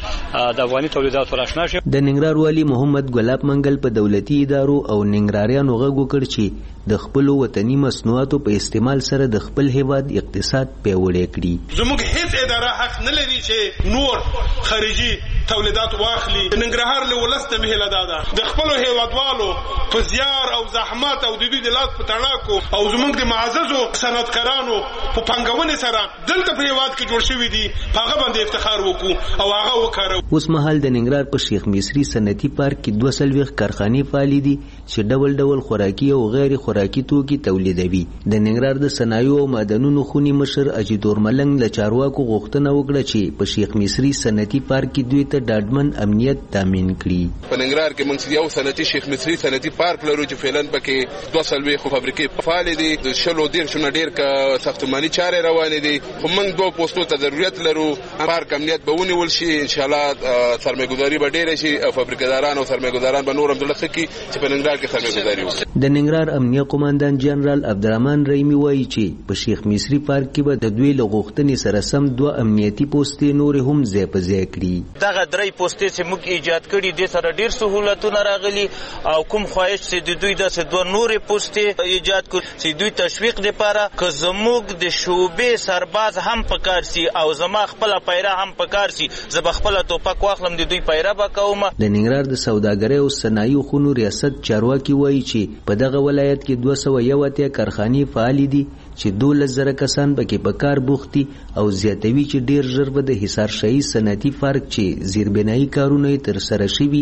Speaker 7: د افغاني تولیداتو آشنا شي
Speaker 4: د ننګرهار والی محمد ګلاب منګل په دولتي ادارو او ننګرهاریانو غږ وکړ چې د خپل وطني مصنوعاتو په استعمال سره د خپل هیواد اقتصاد پیاوړی کړي
Speaker 9: زموږ هیڅ اداره حق نه لري چې نور خارجي تولیدات واخلي ننګرهار له ولسته مهله داده د خپل هیوادوالو په زیار او زحمت او د دوی د لاس په تڼاکو او زموږ د معززو صنعتکارانو په پنګونې سره دلته په هیواد کې جوړ شوی دي هغه باندې افتخار وکړو او هغه وکړو
Speaker 4: اوس مهال د ننګرهار په شیخ مصری صنعتي پارک کې 200 کارخانې فعال دي چې ډول ډول خوراکي او غیر خوراکي توکي تولیدوي د ننګرهار د صنایعو او معدنونو خونی مشر اجیدور ملنګ له چارواکو غوښتنه وکړه چې په شیخ مصری صنعتي پارک کې دوی ته ډاډمن امنیت تامین کړي
Speaker 23: په ننګرهار کې موږ یو صنعتي شیخ مصری صنعتي پارک لرو چې فعلا پکې 200 خو فابریکې فعال دي د شلو ډیر شنه ډیر کا ساختماني چارې روانې دي خو موږ دوه پوسټو ته ضرورت لرو پارک امنیت به ونیول شي ان شاء الله سرمایه‌ګذاري به ډیر شي او فابریکاداران او سرمایه‌ګذاران به نور هم دلته کې چې په ننګرهار کې سرمایه‌ګذاري وکړي
Speaker 4: د ننګرهار امنیه قوماندان جنرال عبدالرحمن رحیمی وایي چې په شیخ مصری پارک کې به د دوی له غوښتنې سره سم دوه امنیتي پوسټې نور هم ځای په ځای کړي
Speaker 27: دغه درې پوسټې چې موږ ایجاد کړي دي سره ډیر سہولتونه راغلي او کوم خواهش چې د دوی د دوه نورې پوسټې ایجاد کړي چې دوی تشویق لپاره که زموږ د شوبې سرباز هم پکار سي او زما خپل پیرا هم پکار سي زه خپل توپک واخلم د دوی پیرا وکوم
Speaker 4: د ننګرهار د سوداګرۍ او صنایعو خونو ریاست چارواکي وایي چې په دغه ولایت کې 201 کارخانې فعال دي چې 12,000 کسان پکې په کار بوخت دي او زیاتوي چې ډیر ژر به د حصار شاهي صنعتي پارک چې زیربنایي کارونه تر سره شوي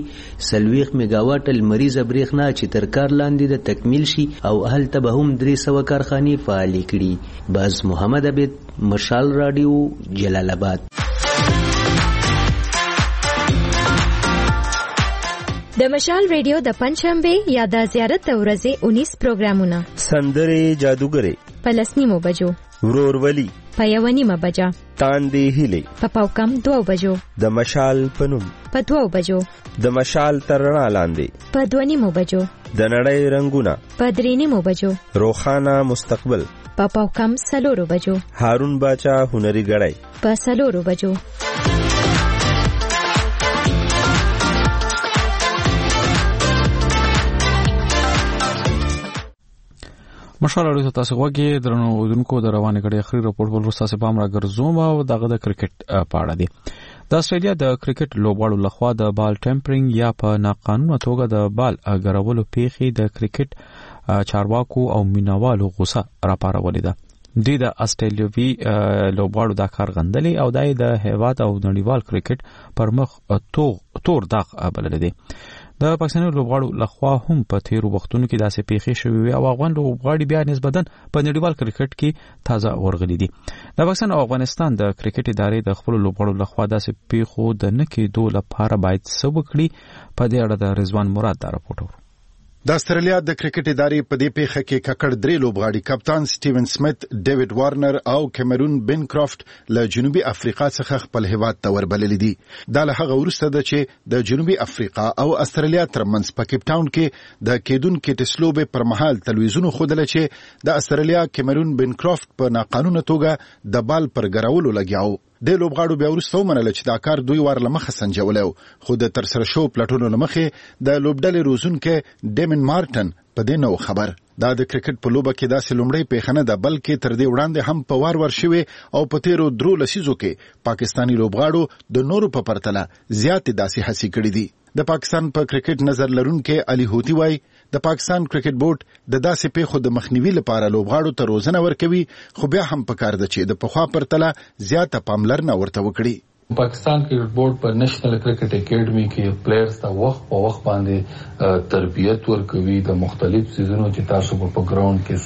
Speaker 4: 40 میگاواټ لمریزه برېښنا چې تر کار لاندې د تکمیل شي او هلته به هم 300 کارخانې فعال کړي باز محمد عبد مشال رادیو جلال آباد
Speaker 14: د مشال ریډیو د پنځشنبه یا د زیارت ورځې 19 پروګرامونه
Speaker 28: سندرې جادوګرې
Speaker 14: پلسنیمو بجو
Speaker 28: ورورولي
Speaker 14: په 1:30 بجه
Speaker 28: تاندې هلي
Speaker 14: په پاوکم 2 بجو
Speaker 28: د مشال پنوم
Speaker 14: په 2 بجو
Speaker 28: د مشال ترنا لاندې
Speaker 14: په 2:30 بجو
Speaker 28: د نړۍ رنگونه
Speaker 14: په 3:30 بجو
Speaker 28: روخانه مستقبل
Speaker 14: په پاوکم 4 بجو
Speaker 28: هارون باچا هنري غړای
Speaker 14: په 4 بجو
Speaker 1: مشال اړیخ تاسو غوږی درنو اودونکو د روانه غړي اخري راپورټ ول تاسو پام را ګرځوم او دغه د کرکټ په اړه دی د استرالیا د کرکټ لوبغاړو لخوا د بال ټمپرینګ یا په ناقانونه توګه د بال اګرولو پیښې د کرکټ چارواکو او مینوالو غوسه راپارولې ده دوی د استرالیوي لوبغاړو د کار غندلې او د هیواد او نړیوال کرکټ پر مخ تور داغ بلل دي د پاکستاني لوبغاړو لخوا هم په تیرو وختونو کې داسې پیښې شوې او افغان لوبغاړي بیا نسبتاً په نړیوال کرکټ کې تازه ورغلي دي. د پاکستان او افغانستان د کرکټ ادارې د خپل لوبغاړو لخوا داسې پیښو د نه کېدو لپاره باید څه وکړي. په دې اړه د رضوان مراد دا راپورټ.
Speaker 5: د استرالیا د کرکټ ادارې په دې پیښه کې ککړ درې لوبغاړي کپتان سټیون سمیت، ډیوډ وارنر او کیمرون بینکرافت له جنوبي افریقا څخه خپل هیواد ته وربلل دي. دا له هغه وروسته ده چې د جنوبي افریقا او استرالیا ترمنځ په کیپ ټاون کې د کېدونکو ټسلوبې پر مهال تلویزیون خودل چې د استرالیا کیمرون بینکرافت په ناقانونه توګه د بال پر ګرولو لګیاو. د لوبغاړو بیا وروسته ومنل چې دا کار دوی وار لمخه سنجولو، خو د ترسره شو پلټونو لمخه د لوبډلې روزونکو ډیمن مارټن په دې نو خبر. دا د کرکټ په لوبه کې داسې لومړی پیښه نه ده، بلکې تر دې وړاندې هم په وار شوي او په تیرو 3 لسیزو کې پاکستاني لوبغاړو د نورو په پرتله زیاتې داسې هڅې کړې دي. د پاکستان په کرکټ نظر لرونکي علي هوتی وای د پاکستان کرکټ بورډ د داسې پیښو د مخنیوي لپاره لوبغاړو ته روزنه ورکوي، خو بیا هم پکار ده چې د پخوا پرتله زیاته پاملرنه ورته وکړي.
Speaker 8: پاکستان کرکټ بورډ په نېشنل کرکټ اکیډمي کې پلیئرز ته وخت په وخت باندې تربیت ورکوي د مختلف سيزونو چې تاسو په ګراوند کې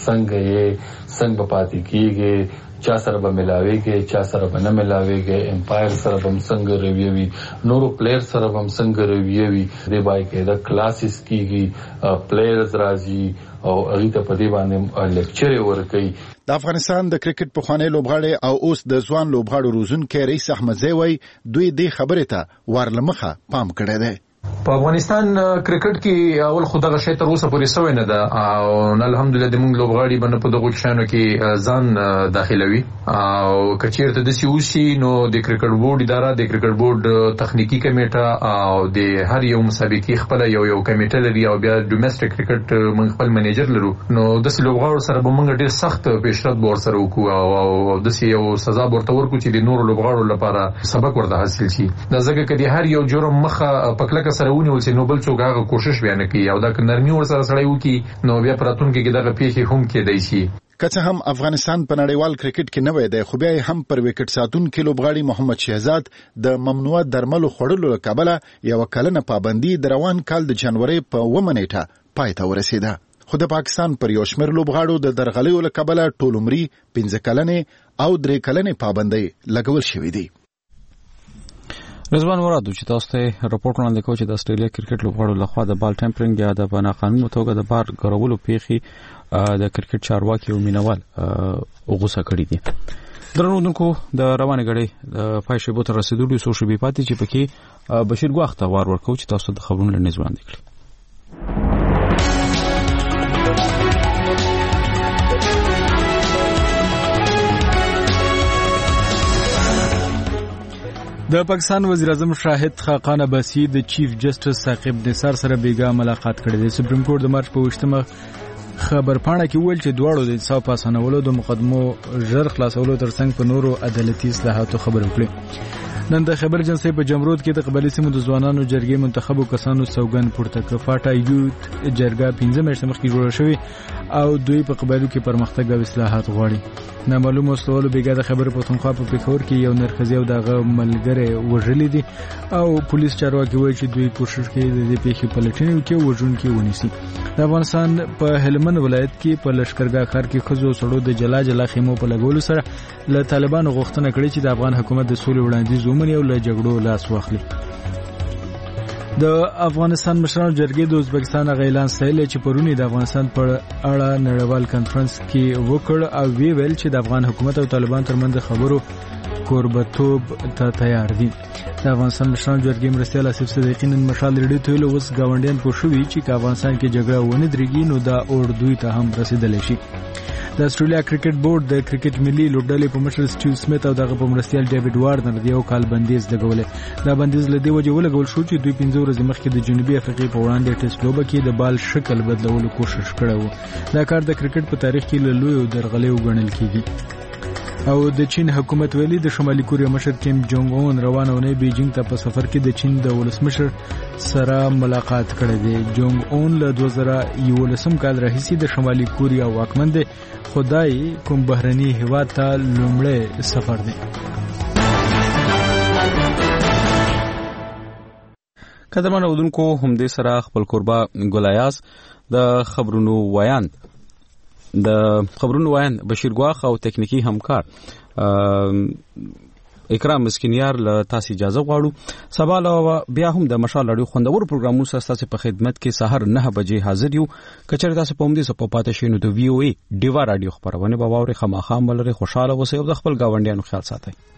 Speaker 8: څنګه پاتې کیږي، چا سره به ملاويږي، چا سره به نه ملاويږي، امپایر سره به څنګه رویوي، نورو پلیئر سره به څنګه رویوي. د بای کې د کلاسز کیږي، پلیئرز راځي او هغه ته په دې باندې لیکچر ورکوي.
Speaker 5: د افغانستان د کرکټ پخوانی لوبغاړی او اوس د ځوان لوبغاړو روزونکي رئیس احمدزی وای دوی دې خبره ته ورلمخه پام کړی دی.
Speaker 10: په افغانستان کرکټ کې اول خو دغه شی تر اوسه پورې سوی نه ده او الحمدلله د موږ لوبغاړي باندې په دغه شانو کې ځان داخلوي او کچیرته د سیوسی نو د کرکټ بورډ اداره، د کرکټ بورډ تخنیکی کمیټه او د هر یو مسابقې خپل یو کمیټه لري او بیا ډومېسټک کرکټ موږ خپل منیجر لرو. نو د لوبغاړو سره به موږ ډیر سخت پیشرفت بور سره وکړو او د یو سزا ورته ورکو چې د نورو لوبغاړو لپاره سبق ورته حاصل شي. دا ځکه چې هر یو جرم مخه پکلک سره ونیول چې نو بل څوک هغه کوشش بیان کوي او دا نرمي ور سره سړی وکي نو بیا پراتونکو کې دغه پیښې هم کېدای شي.
Speaker 5: که څه هم افغانستان په نړیوال کرکټ کې نوې دی، خو بیا هم پر وکټ ساتونکو لوبغاړي محمد شهزاد د ممنوع درملو خوړلو له کبله یو کلنه پابندي د روان کال د جنوري په 1 نیټه پای ته ورسیده. خو د پاکستان پر یو شمېر لوبغاړو د درغلیو له کبله ټول عمري 15 کلنې او 3 کلنې پابندي لګول شوې دي.
Speaker 1: رضوان مراد چې تاسو ته راپورټ وړاندې کوي چې د استرالیا کرکټ لوبغاړو لخوا د بال ټمپرینګ یا د ناقانونه توګه د بار ګرولو پیښې د کرکټ چارواکي او مینوال غوسه کړي دي. درنوونکو د روانه غړي د پایښه بوتر رسیدلو سو شوبې پاتې چې پکې بشیر ګواخ ته وار ورکو چې تاسو د خبرونو لنیز وړاندې کړی.
Speaker 11: د پاکستان وزیر اعظم شاهد خاقان عباسی د چیف جسټس ثاقب نثار سره بیګا ملاقات کړې ده. سپریم کورټ د مارچ په 28 خبر پاڼه کې ویل چې دواړو د انصاف پاسانولو د مقدمو ژر خلاصولو ترڅنګ په نورو عدالتي اصلاحاتو خبرې وکړې. نن د خبر ایجنسی په جمرود کې د قبایلی سیمو د ځوانانو جرګې منتخبو کسانو سوګند پورته کړ. فاټا یوت جرګه 15 میاشتې مخکې جوړه شوې او دوی په قبایلو کې پرمختګ او اصلاحات غواړي. نامعلوم وسلوالو بیګا د خبر پښتونخوا په پیښور کې یو نرخزی او دغه ملګری وژلې دي او پولیس چارواکي وایي چې دوی کوشش کوي د دې پیښې پلټنې وکړي او وژونکي ونیسي. د افغانستان په هلمند ولایت کې په لشکرګاه ښار کې خزو سړو د جلا خیمو په لګولو سره له طالبانو غوښتنه کړې چې د افغان حکومت د سولې وړاندیز ومني او له جګړو لاس واخلي. د افغانستان مشرانو جرګې د ازبکستان اعلان سایل چې پرونی د افغانستان پر اړه نړیوال کانفرنس کې وکړ او ویل چې د افغان حکومت او طالبان ترمنځ خبرو کوربتوب ته تیار دي. د افغانستان مشرانو جرګې مرستیال اسف صدیقی نن مشال ریډیو ته ویل اوس گاونډیان پوښوي چې افغانستان کې جګړه ونه درېږي نو دا اور دوی ته هم رسیدلی شي. د استرالیا کرکټ بورډ د کرکټ ملي لوبډلې په مشر سټیو سمیت او دغه په مرستیال ډیوډ وارنر د یو کال بندیز لګولې. دا بندیز له دې وجې ولګول شو چې دوی 15 ورځې مخکې د جنوبي افریقې په وړاندې ټیسټ لوبه کې د بال شکل بدلولو کوشش کړی و. دا کار د کرکټ په تاریخ کې له لویو درغلیو ګڼل کېږي. او د چین حکومت ویلي د شمالي کوریا مشر کیم جونګ اون روانه ونې بیجینګ ته په سفر کې د چین د ولسمشر سره ملاقات کړی دی. جونګ اون له 2011 کال راهیسې د شمالي کوریا واکمن دی. خدای کوم بهرني هیواد ته لومړی سفر دی.
Speaker 1: قدرمن اودونکو هم دې سره خپل قربا ګلایاس د خبرونو وایان بشیر ګواخ او تکنیکی همکار اکرام مسکینیار له تاسو اجازه غواړو. سبا له بیا هم د مشال اړیو خوندور پروګرامونو سره تاسو په خدمت کې سحر 9 بجې حاضر یو. کچره تاسو په همدې سپو پاتې شینو د وی او ای ډیوا رادیو خبرونه به واوري. خامخام ولري خوشاله اوسئ او د خپل گاونډیانو خیال ساتئ.